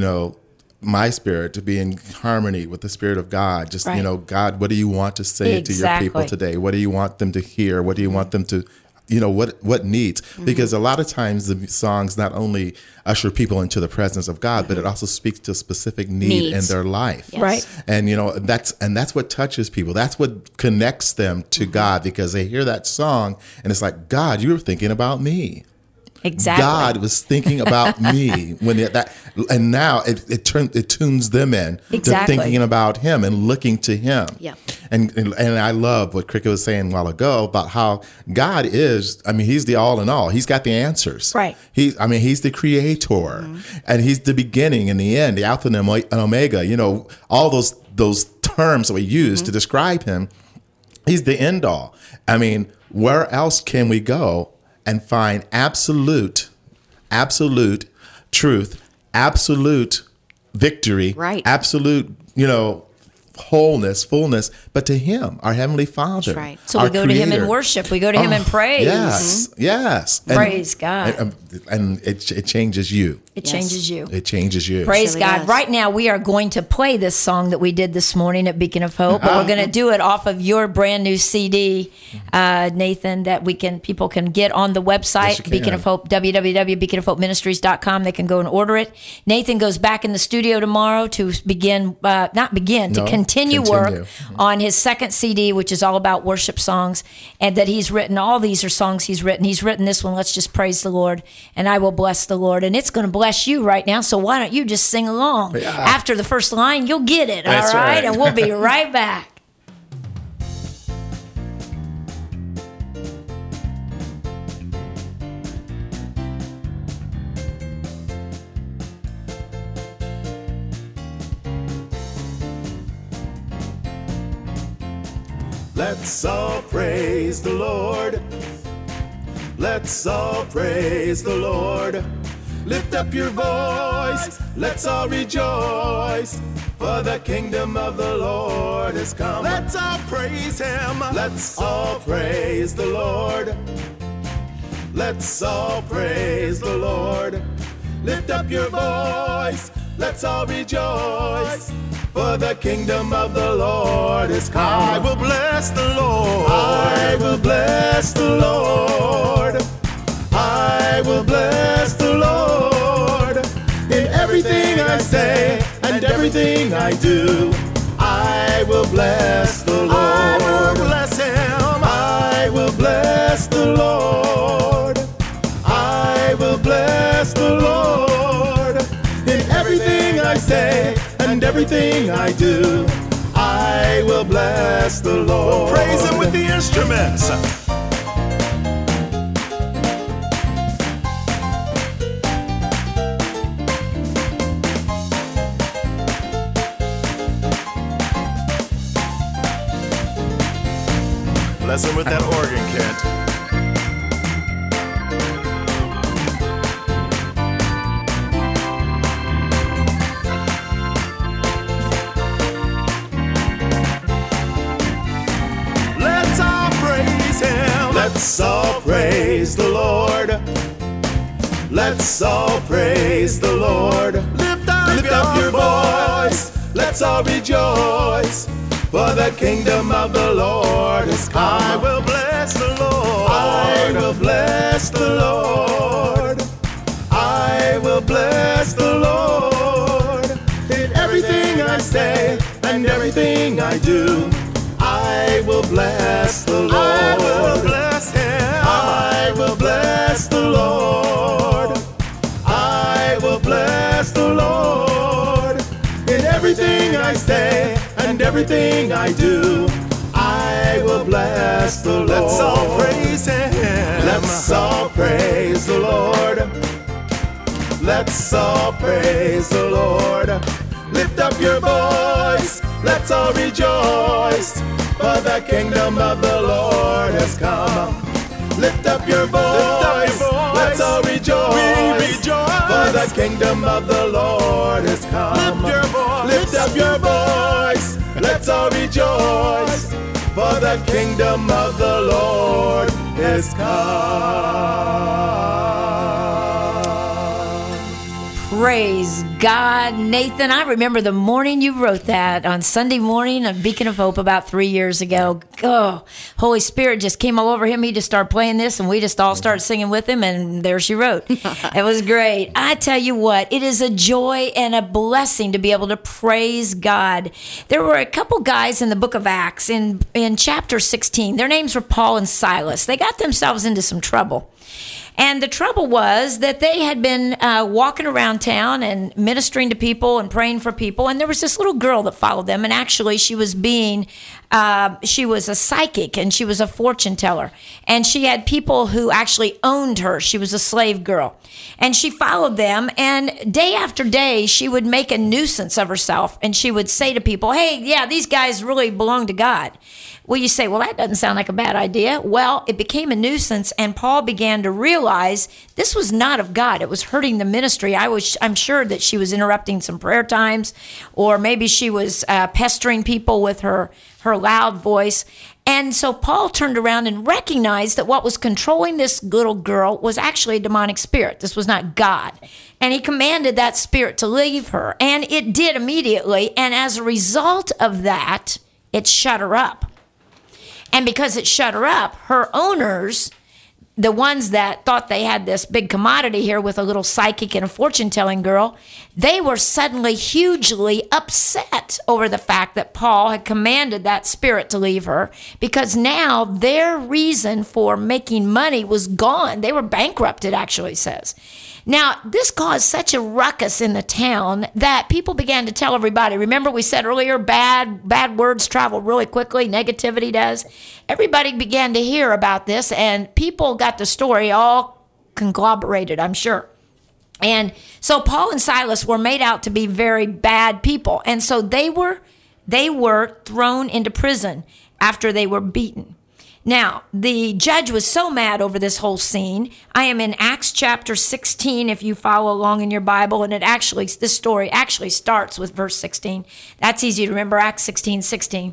my spirit to be in harmony with the Spirit of God. Just, Right. God, what do you want to say to your people Exactly. today? What do you want them to hear? What do you want them to, what needs? Because a lot of times the songs not only usher people into the presence of God, but it also speaks to a specific need in Needs. their life. Yes. Right. And that's what touches people. That's what connects them to God, because they hear that song and it's like, God, you were thinking about me. Exactly. God was thinking about me and now it tunes them in Exactly. to thinking about Him and looking to Him. Yeah. And I love what Cricket was saying a while ago about how God is. He's the all in all. He's got the answers. Right. He's the creator, and He's the beginning and the end, the Alpha and Omega. All those terms that we use to describe Him. He's the end all. Where else can we go and find absolute truth, absolute victory, Right. absolute, wholeness, fullness, but to Him, our Heavenly Father. That's right. So our we go to Him in Creator. worship. We go to Him in praise. Yes, yes. Praise God. And it changes you. It changes you. It changes you. Praise Really God. does. Right now, we are going to play this song that we did this morning at Beacon of Hope, but we're going to do it off of your brand new CD, Nathan, that people can get on the website, Yes, you can. Beacon of Hope, www.beaconofhopeministries.com. They can go and order it. Nathan goes back in the studio tomorrow to continue work on his second CD, which is all about worship songs, and that he's written. All these are songs he's written. He's written this one, Let's Just Praise the Lord, and I Will Bless the Lord. And it's going to bless you right now, so why don't you just sing along? Yeah. After the first line, you'll get it, That's all right? right. And we'll be right back. Let's all praise the Lord. Let's all praise the Lord. Lift up your voice, let's all rejoice, for the kingdom of the Lord has come. Let's all praise Him. Let's all praise the Lord. Let's all praise the Lord. Lift up your voice, let's all rejoice, for the kingdom of the Lord is come. I will bless the Lord. I will bless the Lord. I will bless the Lord. In everything I say and everything I do, I will bless the Lord. I will bless Him. I will bless the Lord. I will bless the Lord. In everything I say and everything I do, I will bless the Lord. We'll praise Him with the instruments. Bless Him with that organ, Kent. Let's all praise Him. Let's all praise the Lord. Let's all praise the Lord. Lift up your voice. Let's all rejoice, for the kingdom of the Lord is come. I will bless the Lord. I will bless the Lord. I will bless the Lord. In everything I say and everything I do, I will bless the Lord. I will bless Him. I will bless the Lord. I will bless the Lord. In everything I say and everything I do, I will bless the Lord. Let's all praise Him. Let's all praise the Lord. Let's all praise the Lord. Lift up your voice, let's all rejoice, for the kingdom of the Lord has come. Lift up your voice, let's all rejoice, we rejoice, for the kingdom of the Lord has come. Lift up your voice, let's all rejoice, for the kingdom of the Lord is come. Praise God. Nathan, I remember the morning you wrote that on Sunday morning at Beacon of Hope about 3 years ago. Oh, Holy Spirit just came all over him. He just started playing this, and we just all started singing with him, and there she wrote. It was great. I tell you what, it is a joy and a blessing to be able to praise God. There were a couple guys in the book of Acts in chapter 16. Their names were Paul and Silas. They got themselves into some trouble. And the trouble was that they had been walking around town and ministering to people and praying for people. And there was this little girl that followed them. And actually, she was she was a psychic and she was a fortune teller. And she had people who actually owned her. She was a slave girl. And she followed them. And day after day, she would make a nuisance of herself. And she would say to people, hey, yeah, these guys really belong to God. Well, you say, well, that doesn't sound like a bad idea. Well, it became a nuisance, and Paul began to realize this was not of God. It was hurting the ministry. I'm sure that she was interrupting some prayer times, or maybe she was pestering people with her loud voice. And so Paul turned around and recognized that what was controlling this little girl was actually a demonic spirit. This was not God. And he commanded that spirit to leave her. And it did immediately. And as a result of that, it shut her up. And because it shut her up, her owners, the ones that thought they had this big commodity here with a little psychic and a fortune-telling girl, they were suddenly hugely upset over the fact that Paul had commanded that spirit to leave her, because now their reason for making money was gone. They were bankrupted, actually, it says. Now, this caused such a ruckus in the town that people began to tell everybody. Remember, we said earlier, bad words travel really quickly. Negativity does. Everybody began to hear about this, and people got the story all conglomerated, I'm sure. And so Paul and Silas were made out to be very bad people. And so they were thrown into prison after they were beaten. Now, the judge was so mad over this whole scene. I am in Acts chapter 16, if you follow along in your Bible, and this story actually starts with verse 16. That's easy to remember, Acts 16:16.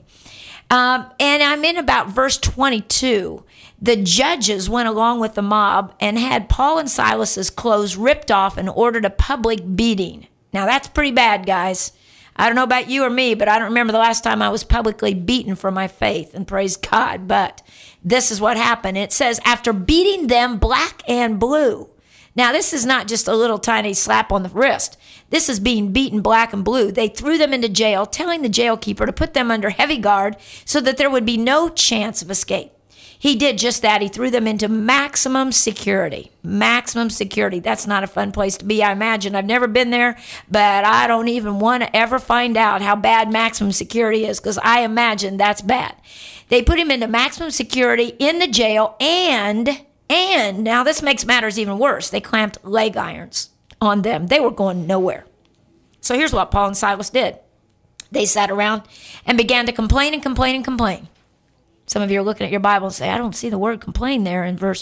And I'm in about verse 22. The judges went along with the mob and had Paul and Silas's clothes ripped off and ordered a public beating. Now, that's pretty bad, guys. I don't know about you or me, but I don't remember the last time I was publicly beaten for my faith, and praise God. But this is what happened. It says, after beating them black and blue. Now, this is not just a little tiny slap on the wrist. This is being beaten black and blue. They threw them into jail, telling the jailkeeper to put them under heavy guard so that there would be no chance of escape. He did just that. He threw them into maximum security. Maximum security. That's not a fun place to be, I imagine. I've never been there, but I don't even want to ever find out how bad maximum security is, because I imagine that's bad. They put him into maximum security in the jail, and now this makes matters even worse. They clamped leg irons on them. They were going nowhere. So here's what Paul and Silas did. They sat around and began to complain and complain and complain. Some of you are looking at your Bible and say, I don't see the word complain there in verse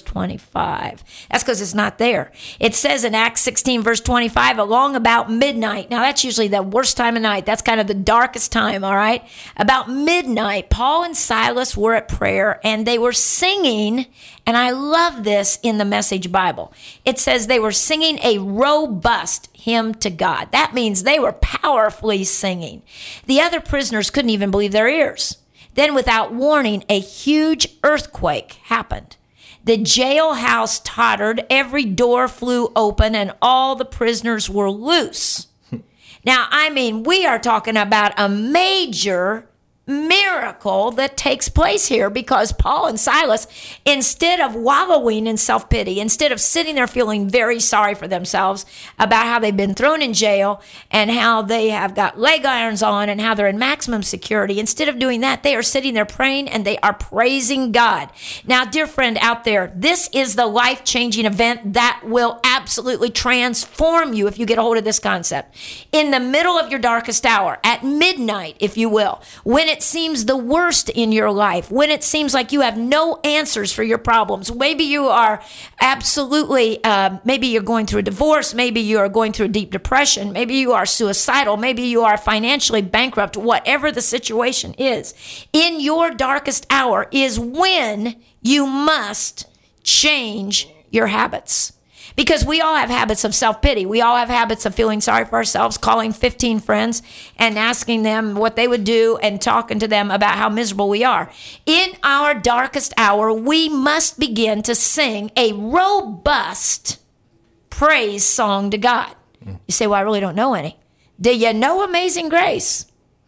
25. That's because it's not there. It says in Acts 16, verse 25, along about midnight. Now, that's usually the worst time of night. That's kind of the darkest time, all right? About midnight, Paul and Silas were at prayer, and they were singing, and I love this in the Message Bible. It says they were singing a robust hymn to God. That means they were powerfully singing. The other prisoners couldn't even believe their ears. Then, without warning, a huge earthquake happened. The jailhouse tottered, every door flew open, and all the prisoners were loose. Now, I mean, we are talking about a major miracle that takes place here, because Paul and Silas, instead of wallowing in self-pity, instead of sitting there feeling very sorry for themselves about how they've been thrown in jail and how they have got leg irons on and how they're in maximum security, instead of doing that, they are sitting there praying and they are praising God. Now, dear friend out there, this is the life-changing event that will absolutely transform you if you get a hold of this concept. In the middle of your darkest hour, at midnight, if you will, when it seems the worst in your life, when it seems like you have no answers for your problems, maybe you are absolutely, maybe you're going through a divorce, maybe you are going through a deep depression, maybe you are suicidal, maybe you are financially bankrupt, whatever the situation is, in your darkest hour is when you must change your habits. Because we all have habits of self-pity. We all have habits of feeling sorry for ourselves, calling 15 friends and asking them what they would do and talking to them about how miserable we are. In our darkest hour, we must begin to sing a robust praise song to God. You say, well, I really don't know any. Do you know Amazing Grace?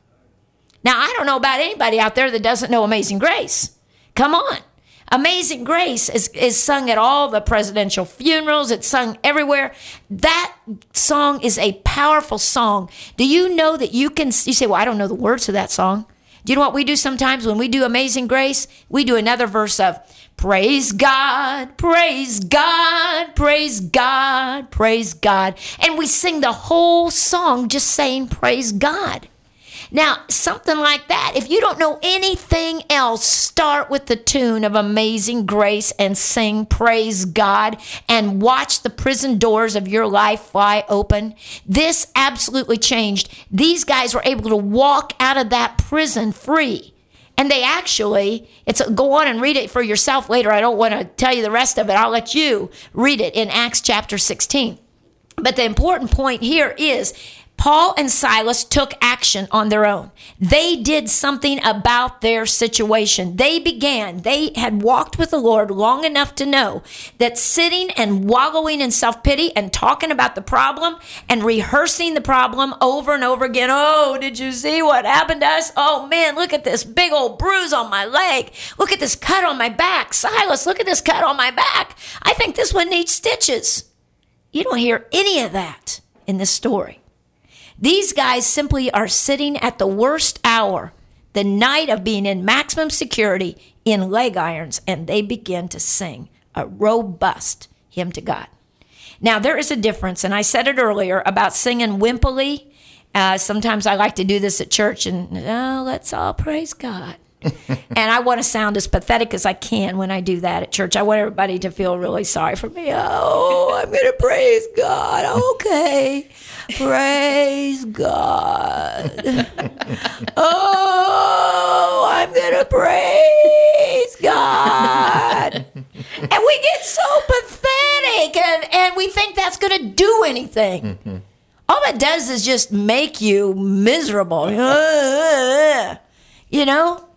Now, I don't know about anybody out there that doesn't know Amazing Grace. Come on. Amazing Grace is sung at all the presidential funerals. It's sung everywhere. That song is a powerful song. Do you know that you say, well, I don't know the words to that song. Do you know what we do sometimes when we do Amazing Grace? We do another verse of, praise God, praise God, praise God, praise God. And we sing the whole song just saying praise God. Now, something like that, if you don't know anything else, start with the tune of Amazing Grace and sing Praise God and watch the prison doors of your life fly open. This absolutely changed. These guys were able to walk out of that prison free. And they actually, go on and read it for yourself later. I don't want to tell you the rest of it. I'll let you read it in Acts chapter 16. But the important point here is Paul and Silas took action on their own. They did something about their situation. They had walked with the Lord long enough to know that sitting and wallowing in self-pity and talking about the problem and rehearsing the problem over and over again. Oh, did you see what happened to us? Oh man, look at this big old bruise on my leg. Look at this cut on my back. Silas, look at this cut on my back. I think this one needs stitches. You don't hear any of that in this story. These guys simply are sitting at the worst hour, the night of being in maximum security, in leg irons, and they begin to sing a robust hymn to God. Now, there is a difference, and I said it earlier about singing wimpily. Sometimes I like to do this at church, and let's all praise God. And I want to sound as pathetic as I can when I do that at church. I want everybody to feel really sorry for me. Oh, I'm going to praise God. Okay. Praise God. Oh, I'm going to praise God. And we get so pathetic, and we think that's going to do anything. Mm-hmm. All that does is just make you miserable. You know?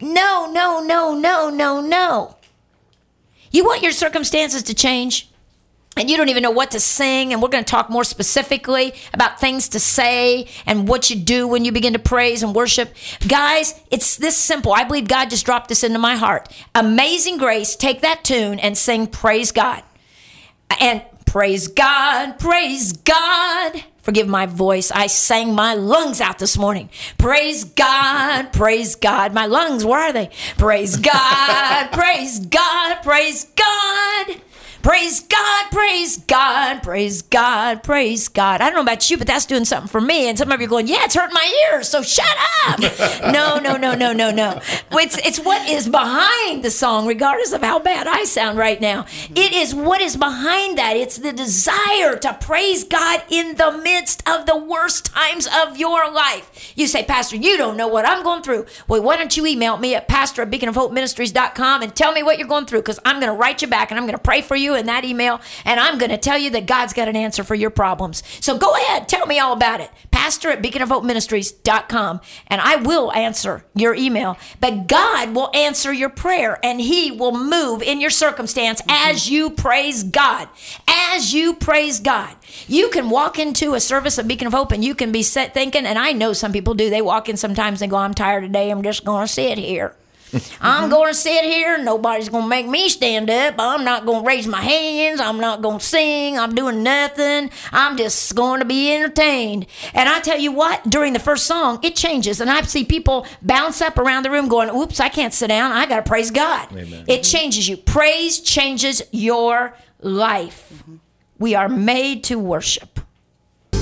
No. You want your circumstances to change, and you don't even know what to sing, and we're going to talk more specifically about things to say and what you do when you begin to praise and worship. Guys, it's this simple. I believe God just dropped this into my heart. Amazing Grace, take that tune and sing Praise God. And praise God, praise God. Forgive my voice. I sang my lungs out this morning. Praise God, praise God. My lungs, where are they? Praise God, praise God, praise God. Praise God, praise God, praise God, praise God. I don't know about you, but that's doing something for me. And some of you are going, yeah, it's hurting my ears, so shut up. No. It's what is behind the song, regardless of how bad I sound right now. It is what is behind that. It's the desire to praise God in the midst of the worst times of your life. You say, Pastor, you don't know what I'm going through. Well, why don't you email me at pastor@beaconofhopeministries.com and tell me what you're going through, because I'm going to write you back and I'm going to pray for you in that email, and I'm going to tell you that God's got an answer for your problems. So go ahead, tell me all about it. pastor@beaconofhopeministries.com, and I will answer your email. But God will answer your prayer, and He will move in your circumstance as you praise God. As you praise God. You can walk into a service of Beacon of Hope, and you can be thinking, and I know some people do, they walk in sometimes and go, I'm tired today, I'm just going to sit here. I'm going to sit here. Nobody's going to make me stand up. I'm not going to raise my hands. I'm not going to sing. I'm doing nothing. I'm just going to be entertained. And I tell you what, during the first song, it changes. And I see people bounce up around the room going, oops, I can't sit down. I got to praise God. Amen. It changes you. Praise changes your life. Mm-hmm. We are made to worship. He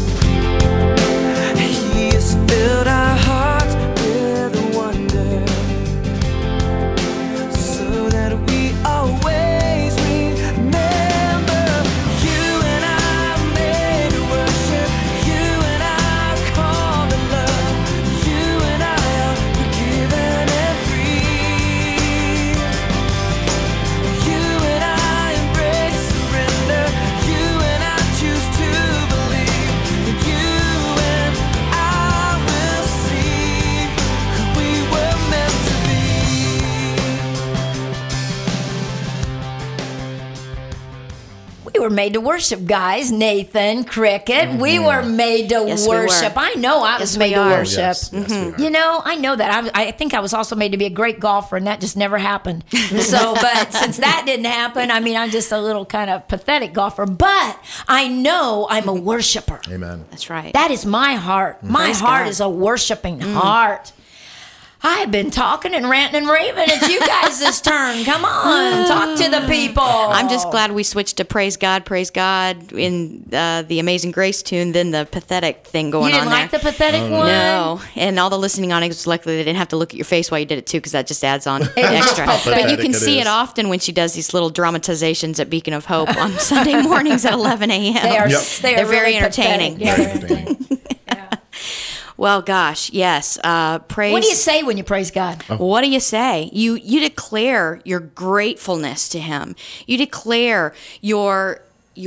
has filled our hearts with wonder, so that we always remember. You and I are made to worship. You and I are called to love. You and I are forgiven and free. You and I embrace surrender. You and I choose to believe that you and I will see who we were meant to be. We were made to worship, guys. Nathan, Cricket, we were made to Yes, we were. worship. I know I was made to are. worship. Yes, we are. You know, I know that. I think I was also made to be a great golfer, and that just never happened. So, but since that didn't happen, I mean, I'm just a little kind of pathetic golfer. But I know I'm a worshiper. Amen. That's right. That is my heart. My Praise heart God. is a worshiping heart. I've been talking and ranting and raving. It's you guys' this turn. Come on, talk to the people. I'm just glad we switched to praise God in the Amazing Grace tune than the pathetic thing going on. You didn't like the pathetic one? No, and all the listening audience, luckily they didn't have to look at your face while you did it too, because that just adds on extra. But you pathetic can it see is. it often when she does these little dramatizations at Beacon of Hope on Sunday mornings at 11 a.m. They are, Yep. they're very really entertaining. pathetic. Yeah, they're entertaining. Well, gosh, yes. Praise. What do you say when you praise God? What do you say? You declare your gratefulness to Him. You declare your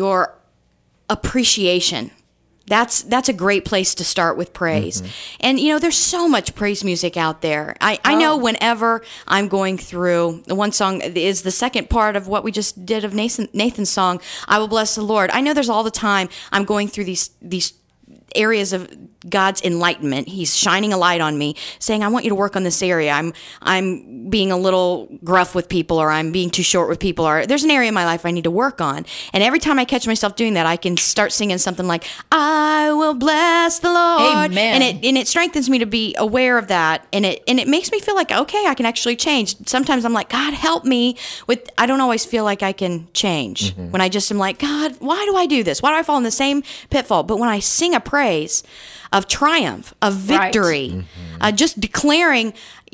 appreciation. That's a great place to start with praise. And there's so much praise music out there. I know whenever I'm going through, the one song is the second part of what we just did of Nathan's song, I Will Bless the Lord. I know there's all the time I'm going through these areas of God's enlightenment. He's shining a light on me, saying, I want you to work on this area. I'm being a little gruff with people, or I'm being too short with people, or there's an area in my life I need to work on. And every time I catch myself doing that, I can start singing something like, I will bless the Lord. Amen. And it strengthens me to be aware of that. And it makes me feel like, okay, I can actually change. Sometimes I'm like, God, help me with, I don't always feel like I can change. When I just am like, God, why do I do this? Why do I fall in the same pitfall? But when I sing a praise of triumph, of victory, just declaring,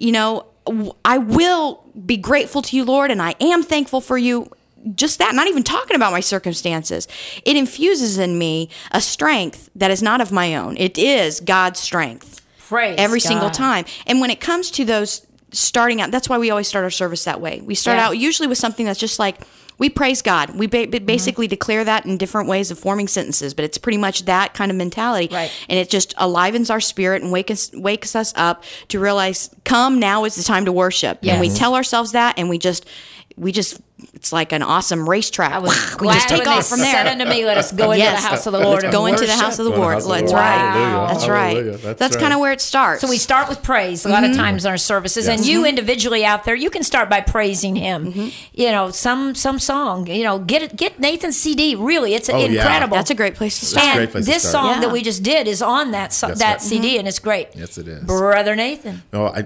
I will be grateful to you, Lord, and I am thankful for you. Just that, not even talking about my circumstances. It infuses in me a strength that is not of my own. It is God's strength. Praise every God. single time. And when it comes to those starting out, that's why we always start our service that way. We start out usually with something that's just like, we praise God. We basically declare that in different ways of forming sentences, but it's pretty much that kind of mentality. Right. And it just alivens our spirit and wakes us up to realize, come, now is the time to worship. Yes. And we tell ourselves that, and we just, it's like an awesome racetrack. I was we glad just take when off they from there. said unto me, let us go into Yes. the house of the Lord and Go into the worship. house of the Go to the Lord. house of the That's Lord. right. Hallelujah. That's Hallelujah. right. That's kind of right. where it starts. So we start with praise a lot of times in our services, and you individually out there, you can start by praising Him. Some song. Get Nathan's CD. Really, it's yeah. incredible. That's a great place to start. And great place to this start. song Yeah. that we just did is on that That's that right. CD, and it's great. Yes, it is. Brother Nathan.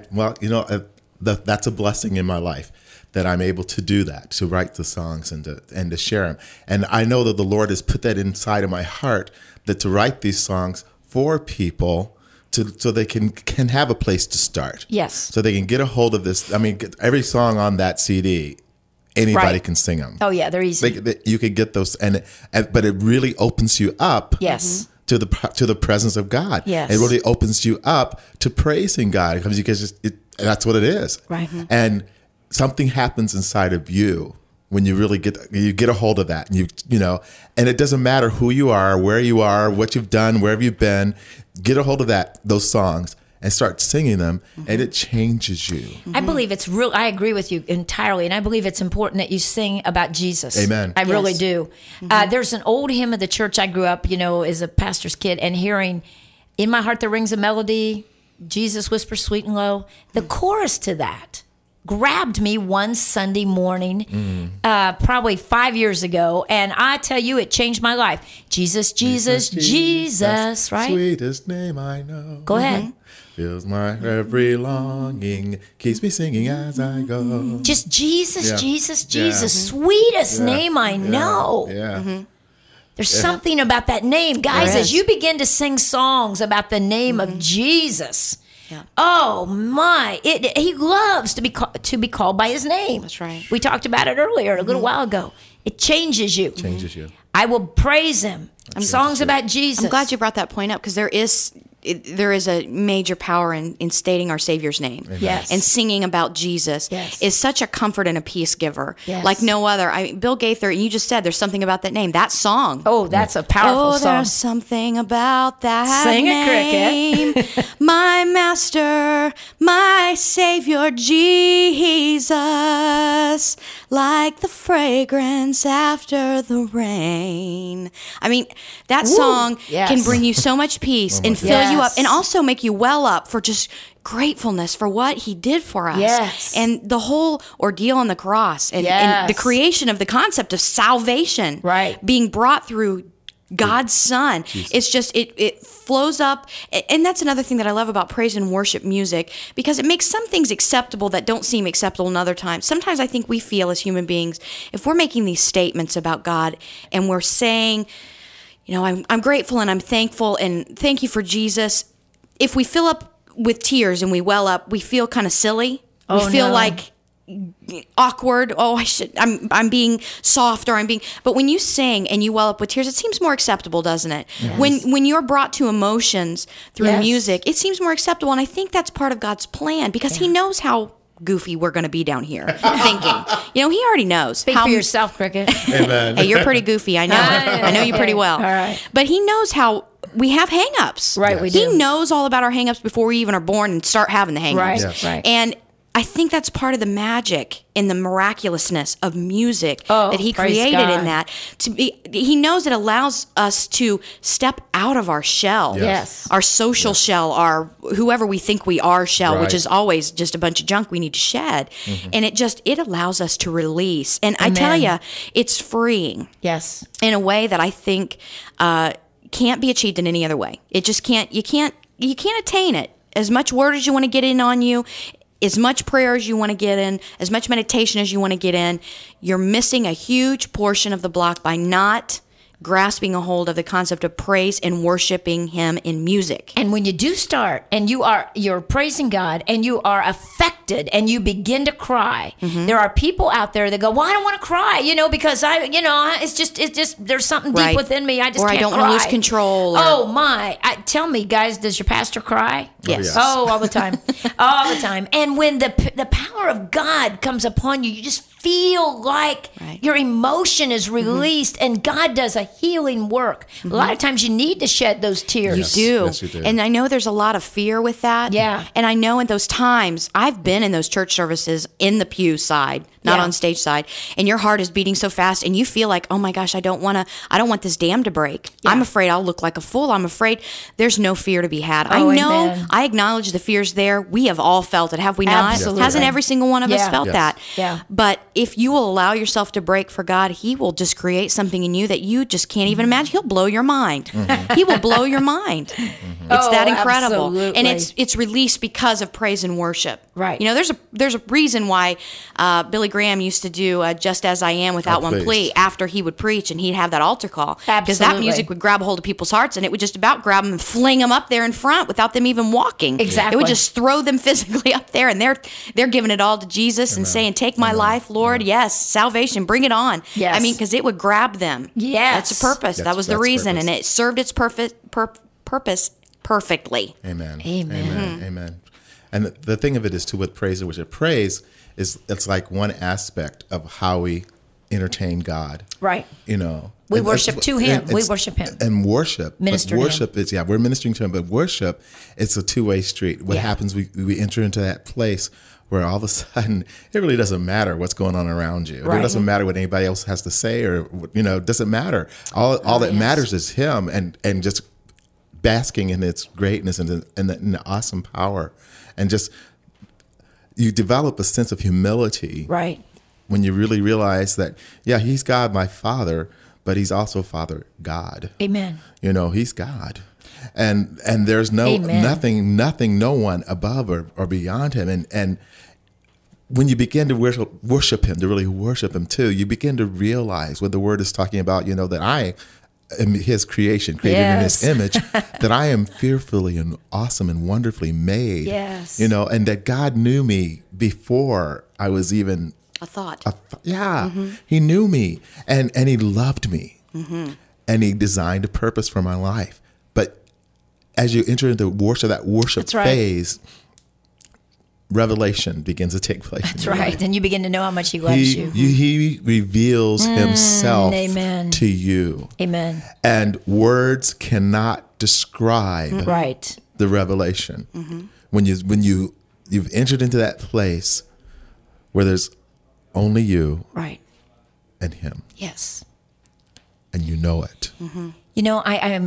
That's a blessing in my life that I'm able to do that, to write the songs and to share them. And I know that the Lord has put that inside of my heart, that to write these songs for people so they can have a place to start. Yes. So they can get a hold of this. I mean, every song on that CD, anybody Right. can sing them. Oh yeah, they're easy. You could get those, but it really opens you up. Yes. To the presence of God. Yes. It really opens you up to praising God, because that's what it is. Right. And something happens inside of you when you really get a hold of that, and and it doesn't matter who you are, where you are, what you've done, wherever you've been, get a hold of those songs and start singing them, and it changes you. I believe it's real. I agree with you entirely, and I believe it's important that you sing about Jesus. Amen. I really Yes. do. There's an old hymn of the church I grew up, as a pastor's kid, and hearing, "In my heart there rings a melody, Jesus whispers sweet and low." The chorus to that grabbed me one Sunday morning, probably 5 years ago, and I tell you, it changed my life. Jesus, Jesus, Jesus, right? Sweetest name I know. Go ahead. Fills my every longing, keeps me singing as I go. Just Jesus, Yeah. Jesus, Yeah. Jesus. Sweetest Yeah. name I know. Yeah. There's something about that name. Guys, There as is. you begin to sing songs about the name of Jesus, oh my, he loves to be called by his name. That's right. We talked about it earlier, a little while ago. It changes you. Changes you. I will praise him. Songs about Jesus. I'm glad you brought that point up, because there is a major power in stating our Savior's name. Yes. And singing about Jesus Yes. is such a comfort and a peace giver. Yes. Like no other. Bill Gaither, and you just said there's something about that name. That song. Oh, that's a powerful song. There's something about that Sing it, name. My Master, my Savior, Jesus, like the fragrance after the rain. I mean, that song yes. can bring you so much peace and fill you up, Yes. and also make you well up for just gratefulness for what He did for us. Yes. And the whole ordeal on the cross, and Yes. the creation of the concept of salvation Right. being brought through God's Son. It's just, it flows up. And that's another thing that I love about praise and worship music, because it makes some things acceptable that don't seem acceptable in other times. Sometimes I think we feel as human beings, if we're making these statements about God and we're saying, you know, I'm grateful and I'm thankful and thank you for Jesus. If we fill up with tears and we well up, we feel kind of silly. We feel like awkward. I'm being soft, or but when you sing and you well up with tears, it seems more acceptable, doesn't it? Yes. When you're brought to emotions through Yes. music, it seems more acceptable. And I think that's part of God's plan, because he knows how goofy we're going to be down here thinking. You know, he already knows. Speak for yourself, Cricket. Amen. Hey, you're pretty goofy. I know. I know you pretty well. All right. But he knows how we have hang-ups. Right, we He do. knows all about our hang-ups before we even are born and start having the hang-ups. Right, Yes. right. And I think that's part of the magic and the miraculousness of music that he praise created God. in that. He knows it allows us to step out of our shell. Yes. Our social shell, our whoever we think we are shell, which Right. is always just a bunch of junk we need to shed. And it allows us to release. And I tell you, it's freeing Yes. in a way that I think can't be achieved in any other way. It just can't. You can't attain it. As much word as you want to get in on you, as much prayer as you want to get in, as much meditation as you want to get in, you're missing a huge portion of the block by not grasping a hold of the concept of praise and worshiping him in music. And when you do start and you're praising God and you are affected and you begin to cry, there are people out there that go, well, I don't want to cry, because it's just, there's something deep Right. within me. I just Or I can't don't cry. wanna lose control, or- Oh my. Tell me, guys, does your pastor cry? Yes. yes. Oh, all the time. All the time. And when the power of God comes upon you, you just feel like Right. your emotion is released and God does a healing work. A lot of times you need to shed those tears. You do. Yes, you do. And I know there's a lot of fear with that. Yeah. And I know in those times, I've been in those church services in the pew side, not Yeah. on stage side, and your heart is beating so fast and you feel like, oh my gosh, I don't want this dam to break. Yeah. I'm afraid I'll look like a fool. I'm afraid there's no fear to be had. Oh, I know, amen. I acknowledge the fear's there. We have all felt it, have we not? Absolutely. Hasn't every single one of us Yeah. felt Yes. that? Yeah. But if you will allow yourself to break for God, he will just create something in you that you just can't even imagine. He'll blow your mind. He will blow your mind. It's Oh, that incredible. absolutely. And it's released because of praise and worship. Right. There's a reason why Billy Graham used to do Just As I Am Without Oh, One please. Plea after he would preach, and he'd have that altar call. Because that Absolutely. music would grab a hold of people's hearts, and it would just about grab them and fling them up there in front without them even walking. Exactly. It would just throw them physically up there, and they're giving it all to Jesus and saying, take my life, Lord. Yes, salvation, bring it on. Yes. I mean, because it would grab them. Yes. That's the purpose. That was the That's reason, purpose. and it served its purpose perfectly. Amen. Amen. Amen. Amen. And the thing of it is, too, with praise and worship, praise it's like one aspect of how we entertain God. Right. We We worship to Him. We worship Him. And worship. Minister but to worship is, we're ministering to Him, but worship, it's a two-way street. What Yeah. happens, we enter into that place where all of a sudden it really doesn't matter what's going on around you. Right. It doesn't matter what anybody else has to say, or it doesn't matter. All that yes. matters is Him, and just basking in its greatness and the awesome power, and just you develop a sense of humility Right. when you really realize that, He's God, my Father, but He's also Father God. Amen. He's God. And there's Amen. nothing, no one above or beyond Him. And when you begin to worship Him, to really worship Him too, you begin to realize what the Word is talking about, that I am His creation, created in His Yes. image, that I am fearfully and awesome and wonderfully made. Yes. And that God knew me before I was even A thought. He knew me and He loved me, and He designed a purpose for my life. But as you enter into that worship That's right. phase, revelation begins to take place. That's right. And you begin to know how much He loves you. He reveals Himself amen. to you, Amen. and words cannot describe Right. the revelation. When you've entered into that place where there's only you Right. and Him, Yes. and you know it. I am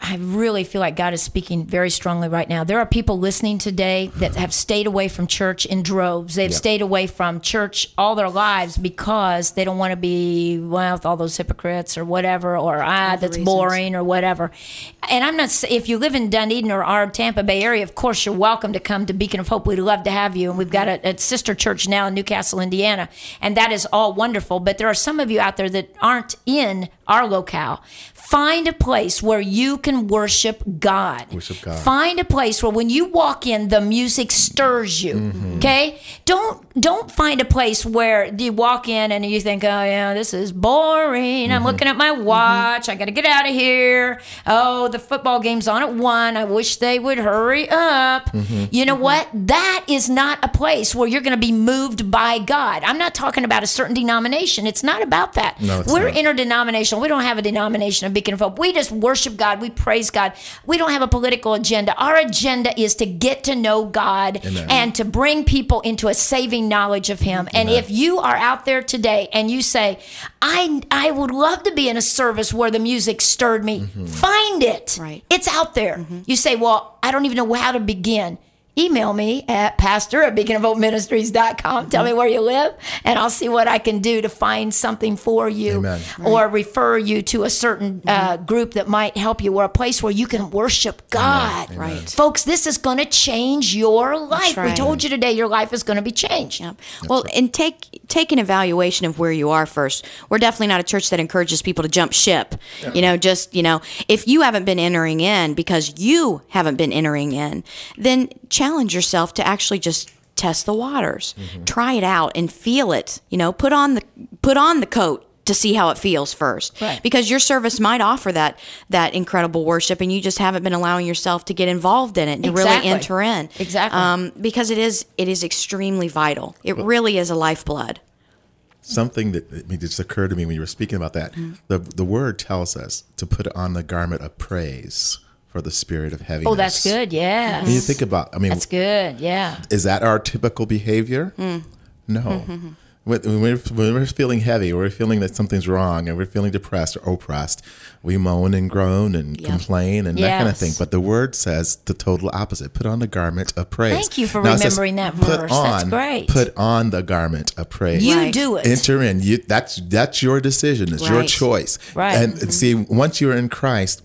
I really feel like God is speaking very strongly right now. There are people listening today that have stayed away from church in droves. They've stayed away from church all their lives because they don't want to be with all those hypocrites or whatever, or that's boring or whatever. And I'm not saying, if you live in Dunedin or our Tampa Bay area, of course you're welcome to come to Beacon of Hope. We'd love to have you. And we've got a sister church now in Newcastle, Indiana, and that is all wonderful. But there are some of you out there that aren't in our locale. Find a place where you can worship God. Worship God. Find a place where when you walk in, the music stirs you. Okay? Don't find a place where you walk in and you think, oh yeah, this is boring. I'm looking at my watch. I got to get out of here. Oh, the football game's on at 1. I wish they would hurry up. You know what? That is not a place where you're going to be moved by God. I'm not talking about a certain denomination. It's not about that. No, it's We're not. interdenominational. We don't have a denomination of Beacon of Hope. We just worship God. We praise God. We don't have a political agenda. Our agenda is to get to know God and to bring people into a saving knowledge of Him. And if you are out there today and you say, I would love to be in a service where the music stirred me, find it. Right. It's out there. You say, well, I don't even know how to begin. Email me at pastor@beaconofhopeministries.com. Tell me where you live, and I'll see what I can do to find something for you. Amen. Or refer you to a certain group that might help you, or a place where you can worship God. Amen. Right. Folks, this is going to change your life. We right. told you today your life is going to be changed. Yep. Well, and take an evaluation of where you are first. We're definitely not a church that encourages people to jump ship. If you haven't been entering in because you haven't been entering in, then challenge yourself to actually just test the waters. Try it out and feel it. Put on the coat to see how it feels first. Right. Because your service might offer that incredible worship, and you just haven't been allowing yourself to get involved in it and to really Exactly. enter in. Exactly. Because it is extremely vital. It really is a lifeblood. Something that just occurred to me when you were speaking about that. The word tells us to put on the garment of praise for the spirit of heaviness. Oh, that's good. Yeah. When you think about, That's good. Yeah. is that our typical behavior? No. When we're feeling heavy, or we're feeling that something's wrong, and we're feeling depressed or oppressed, we moan and groan and complain and that kind of Yes. thing. But the word says the total opposite. Put on the garment of praise. Thank you for Now it says, remembering that put verse. That's great. Put on the garment of praise. You Right. do it. Enter in. That's your decision. It's your Right. choice. Right. And see, once you're in Christ,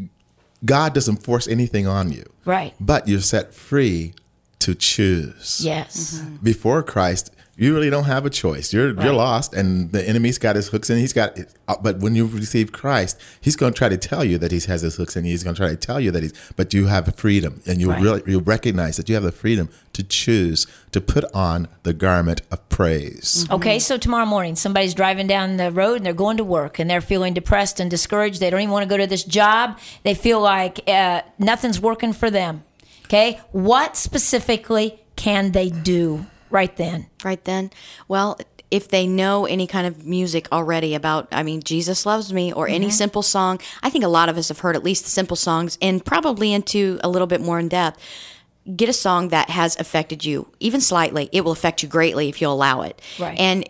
God doesn't force anything on you. Right. But you're set free to choose. Yes. Before Christ, you really don't have a choice. You're lost, and the enemy's got his hooks in. But when you receive Christ, he's going to try to tell you that he has his hooks in. He's going to try to tell you that but you have freedom, and you'll recognize that you have the freedom to choose to put on the garment of praise. Okay, so tomorrow morning, somebody's driving down the road and they're going to work and they're feeling depressed and discouraged. They don't even want to go to this job. They feel like nothing's working for them. Okay, what specifically can they do right then? Right then? Well, if they know any kind of music already about, Jesus Loves Me, or any simple song, I think a lot of us have heard at least the simple songs, and probably into a little bit more in depth. Get a song that has affected you, even slightly. It will affect you greatly if you'll allow it. Right. And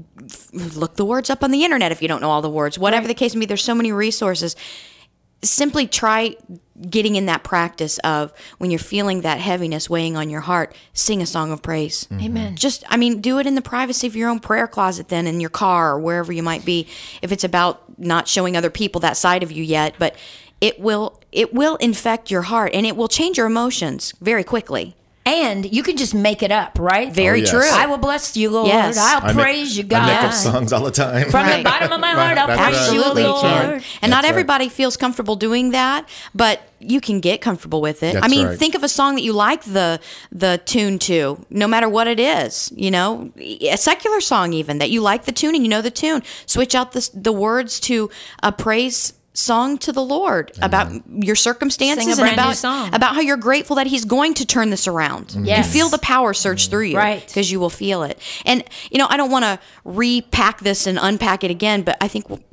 look the words up on the internet if you don't know all the words. Whatever the case may be, there's so many resources. Simply try getting in that practice of, when you're feeling that heaviness weighing on your heart, sing a song of praise. Amen. Just, do it in the privacy of your own prayer closet then, in your car or wherever you might be. If it's about not showing other people that side of you yet, but it will infect your heart, and it will change your emotions very quickly. And you can just make it up, right? Very yes. true. I will bless you, Lord. Yes. I'll praise you, God. I make up songs all the time. From Right. the bottom of my heart, I'll That's praise right. you, Absolutely, you Lord. can. And That's not right. everybody feels comfortable doing that, but you can get comfortable with it. That's right. Think of a song that you like the tune to, no matter what it is. A secular song even that you like the tune and you know the tune. Switch out the words to a praise song to the Lord about your circumstances Sing a and brand new song. about how you're grateful that He's going to turn this around. Yes. And feel the power surge through you, Right. because you will feel it. And I don't want to repack this and unpack it again, but I think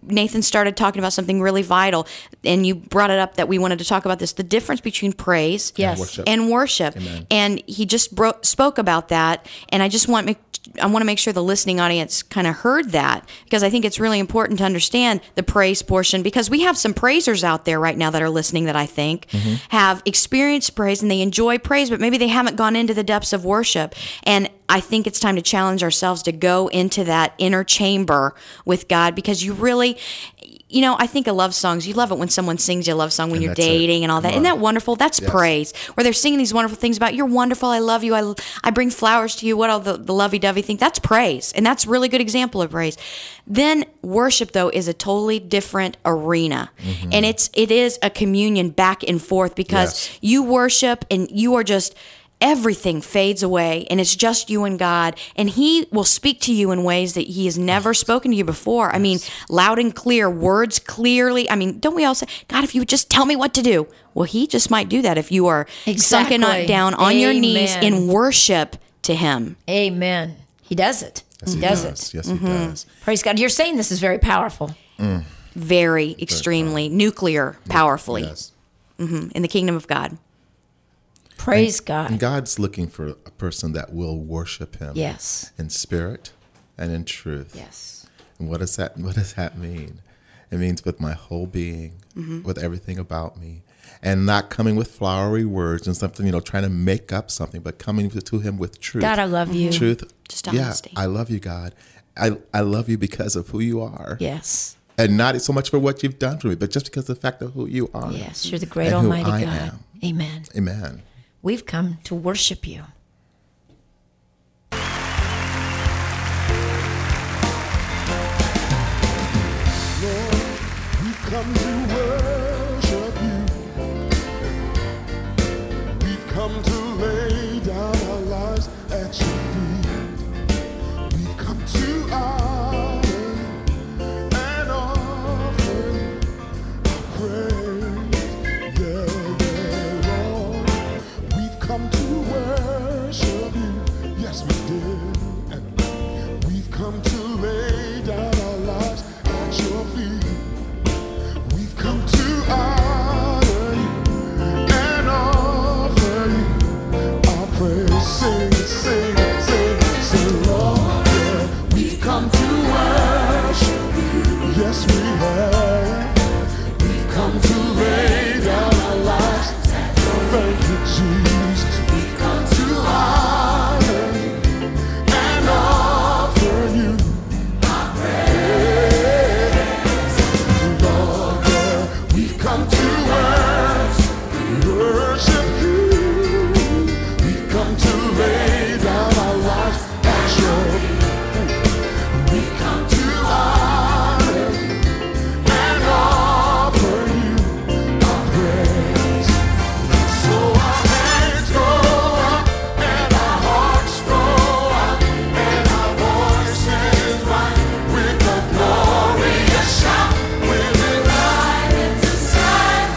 Nathan started talking about something really vital, and you brought it up that we wanted to talk about this, the difference between praise Yes. and worship. Amen. And he just spoke about that, and I want to make sure the listening audience kind of heard that, because I think it's really important to understand the praise portion, because we have some praisers out there right now that are listening that I think have experienced praise and they enjoy praise, but maybe they haven't gone into the depths of worship. And I think it's time to challenge ourselves to go into that inner chamber with God, because you really, I think of love songs. You love it when someone sings you a love song when And you're that's it. dating and all that. Come Isn't on. that wonderful? That's Yes. praise. Where they're singing these wonderful things about, you're wonderful, I love you, I bring flowers to you, what all the lovey-dovey thing. That's praise. And that's a really good example of praise. Then worship, though, is a totally different arena. And it is a communion back and forth, because Yes. you worship and you are just, everything fades away and it's just you and God, and he will speak to you in ways that he has never spoken to you before. I mean, loud and clear, words clearly. I mean, don't we all say, God, if you would just tell me what to do? Well, he just might do that if you are sunken Exactly. down on your knees Amen. in worship to him. Amen. He does it. Yes, he does it. Yes, he does. Praise God. You're saying this is very powerful. Very, extremely nuclear, powerfully Yes. in the kingdom of God. Praise And God. God's looking for a person that will worship him Yes. in spirit and in truth. Yes. And what does that mean? It means with my whole being, with everything about me, and not coming with flowery words and something, trying to make up something, but coming to him with truth. God, I love you. Truth. Just honesty. Yeah, I love you, God. I love you because of who you are. Yes. And not so much for what you've done for me, but just because of the fact of who you are. Yes. You're the great and who Almighty I God. am. Amen. Amen. We've come to worship you. We've come to worship you. We've come to lay down our lives at your feet. We've come to honor you and offer you our praise. Yeah, Lord. We've come to worship you. Yes, we did. And we've come to lay down our lives at your feet. We've come to honor you and offer you our praise. Sing, sing, sing, sing, Lord. Yeah, we've come to worship you. Yes, we have. We've come to lay down our lives. Thank you, Jesus. We've come to honor you and offer you our praise. Lord, yeah, we've come to worship you. We've come to lay down our lives at your feet. We've come to honor you and offer you our praise. So our hands go up and our hearts go up and our voices rise with a glorious shout. With a light into sight,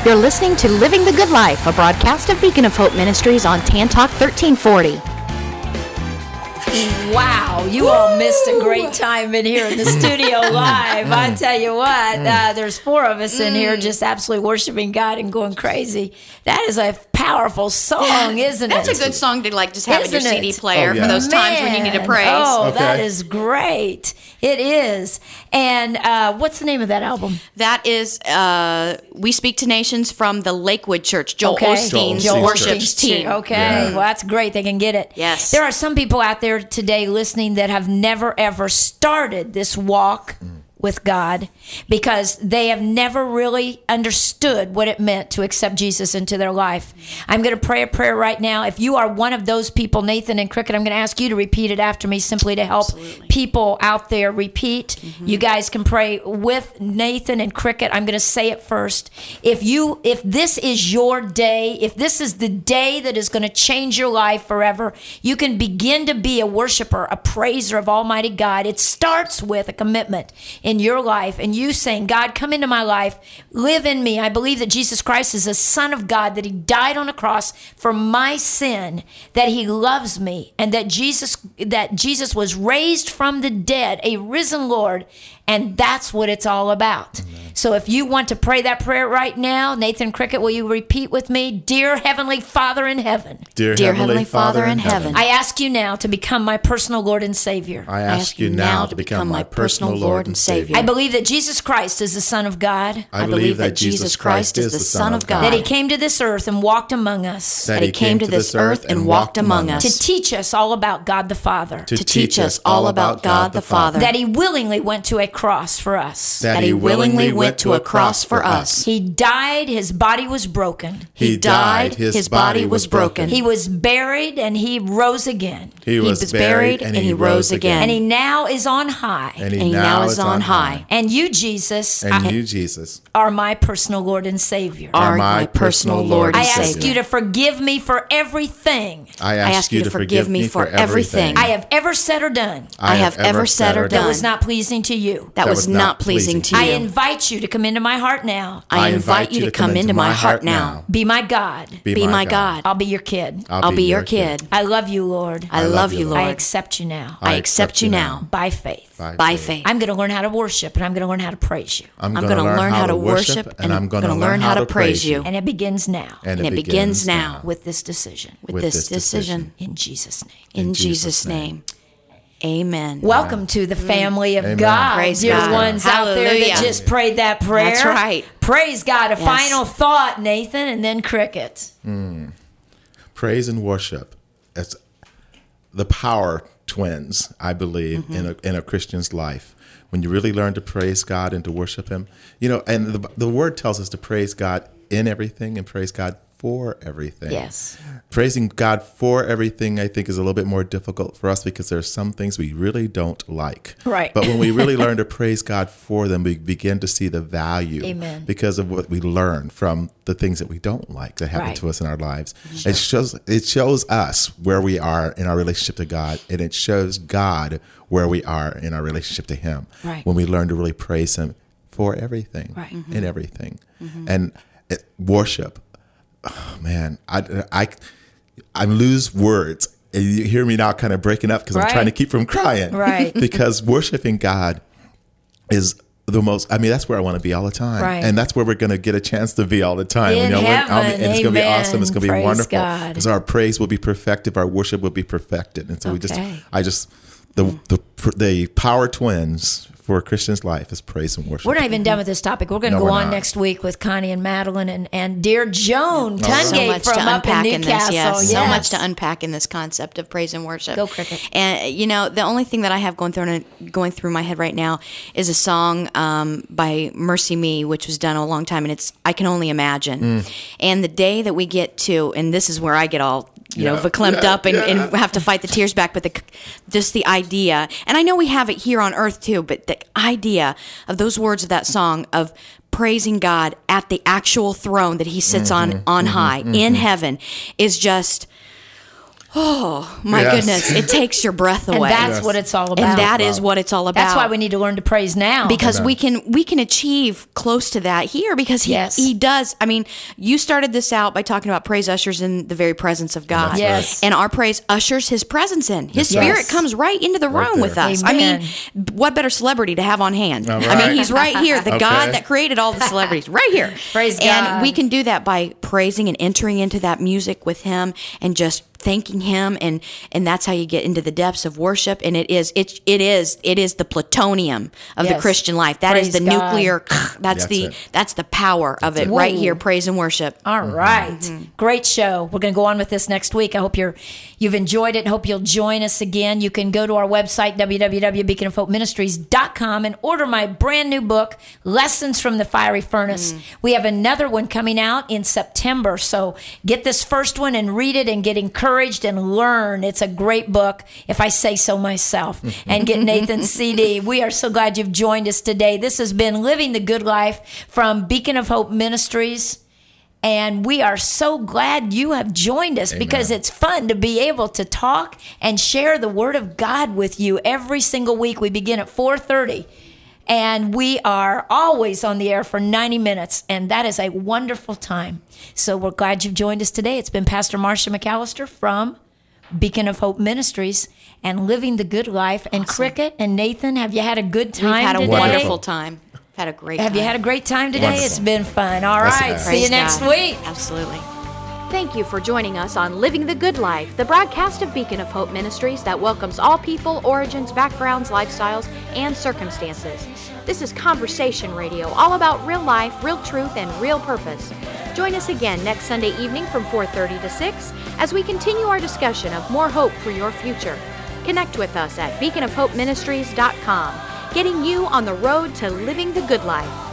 You're listening to Living the Good Life, a broadcast of Beacon of Hope Ministries on Tan Talk 1340. Wow, you all missed a great time in here in the studio live. I tell you what, there's 4 of us in here just absolutely worshiping God and going crazy. That is a powerful song, isn't it? That's a good song to just have in your Isn't CD it? player Oh, yeah. for those times when you need to praise. Oh, Okay. that is great. It is. And what's the name of that album? That is We Speak to Nations from the Lakewood Church, Joel Osteen's Joel worship Osteen's team. Okay, Yeah. well, that's great. They can get it. Yes. There are some people out there today listening that have never, ever started this walk with God because they have never really understood what it meant to accept Jesus into their life. I'm going to pray a prayer right now. If you are one of those people, Nathan and Cricket, I'm going to ask you to repeat it after me simply to help people out there repeat. You guys can pray with Nathan and Cricket. I'm going to say it first. If this is your day, if this is the day that is going to change your life forever, you can begin to be a worshiper, a praiser of Almighty God. It starts with a commitment in your life and you saying, God, come into my life, live in me. I believe that Jesus Christ is the Son of God, that he died on a cross for my sin, that he loves me, and that Jesus was raised from the dead, a risen Lord, and that's what it's all about. Amen. So if you want to pray that prayer right now, Nathan Cricket, will you repeat with me? Dear Heavenly Father in heaven. Dear Heavenly Father in heaven. I ask you now to become my personal Lord and Savior. I ask you now to become my personal Lord and Savior. I believe that Jesus Christ is the Son of God. I believe that Jesus Christ is the Son of God. That he came to this earth and walked among us. That he came to this earth and walked among us. To teach us all about God the Father. To teach us all about God the Father. That he willingly went to a cross for us. That he willingly went to a cross for us. He died, his body was broken. He died, his body was broken. He was buried and he rose again. He was buried and he rose again. And he now is on high. And he now is on high. And you, Jesus, And you, Jesus, are my personal Lord and Savior. are my personal Lord I and ask Savior. you to forgive me for everything I ask you to forgive me for everything I have ever said or done I have ever said or that done was not pleasing to you. that was not pleasing to I you. invite you to come into my heart now. I invite you to come into my heart now. Be my God. Be my God. I'll be your kid. I'll be your kid. I love you, Lord. I love you, I Lord. accept you now. I accept you now. By faith. By faith. I'm going to learn how to worship and I'm going to learn how to praise you. I'm going going to to learn how to worship and I'm going to learn how to praise you. And it begins now And it begins now with this decision. with this decision. In Jesus' name. In Jesus' name. Amen. Welcome to the family of Amen. God. Praise Dear God. ones out there Hallelujah. that just prayed that prayer. That's right. Praise God. A Yes. final thought, Nathan, and then Cricket. Praise and worship. It's the power twins, I believe, in a Christian's life. When you really learn to praise God and to worship him, and the word tells us to praise God in everything and praise God for everything. Yes. Praising God for everything, I think, is a little bit more difficult for us because there are some things we really don't like. Right. But when we really learn to praise God for them, we begin to see the value. Amen. Because of what we learn from the things that we don't like that happen Right. to us in our lives. It shows us where we are in our relationship to God, and it shows God where we are in our relationship to him. Right. When we learn to really praise him for everything. Right. In everything. And worship. Oh, man, I lose words. And you hear me now kind of breaking up because I'm Right. trying to keep from crying. Right. Because worshiping God is the most, that's where I want to be all the time. Right. And that's where we're going to get a chance to be all the time. In heaven. And it's going to be awesome. It's going to be Praise wonderful. God. Because our praise will be perfected. Our worship will be perfected. And so Okay. the power twins for a Christian's life is praise and worship. We're not even done with this topic. We're going to No, go we're on not. next week with Connie and Madeline and dear Joan So Tungate much to from up in unpack in Newcastle. this, yes. So Yes. much to unpack in this concept of praise and worship. Go, Cricket. And the only thing that I have going through my head right now is a song by Mercy Me, which was done a long time, and it's I Can Only Imagine. And the day that we get to, and this is where I get all verklempt up and have to fight the tears back, but just the idea, and I know we have it here on earth too, but the idea of those words of that song of praising God at the actual throne that he sits on high in heaven is just Oh, my Yes. goodness. It takes your breath And away. that's Yes. what it's all about. And that is what it's all about. That's why we need to learn to praise now. because Amen. we can achieve close to that here because he does. I mean, you started this out by talking about praise ushers in the very presence of God. That's Yes. And our praise ushers his presence in. His Yes. spirit comes right into the room there. with us. Amen. I mean, what better celebrity to have on hand? All I right. mean, he's right here, the Okay. God that created all the celebrities, right here. Praise And God. we can do that by praising and entering into that music with him and just thanking him, and that's how you get into the depths of worship. And it is the plutonium of the Yes. Christian life. That is Praise the God. nuclear. That's That's it. the power of it right here. Praise and worship. All right. Great show. We're going to go on with this next week. I hope you've enjoyed it. Hope you'll join us again. You can go to our website, www.beaconofhopeministries.com, and order my brand new book, Lessons from the Fiery Furnace. We have another one coming out in September. So get this first one and read it and get encouraged and learn. It's a great book, if I say so myself. And get Nathan's CD. We are so glad you've joined us today. This has been Living the Good Life from Beacon of Hope Ministries. And we are so glad you have joined us because it's fun to be able to talk and share the Word of God with you every single week. We begin at 4:30. And we are always on the air for 90 minutes, and that is a wonderful time. So we're glad you've joined us today. It's been Pastor Marcia McAllister from Beacon of Hope Ministries and Living the Good Life. And Cricket and Nathan, have you had a good time We've had a today? wonderful time. Had a great Have time. you had a great time today? Wonderful. It's been fun. All Yes, it right. has. See you Praise next God. week. Absolutely. Thank you for joining us on Living the Good Life, the broadcast of Beacon of Hope Ministries that welcomes all people, origins, backgrounds, lifestyles, and circumstances. This is conversation radio, all about real life, real truth, and real purpose. Join us again next Sunday evening from 4:30 to 6 as we continue our discussion of more hope for your future. Connect with us at beaconofhopeministries.com, getting you on the road to living the good life.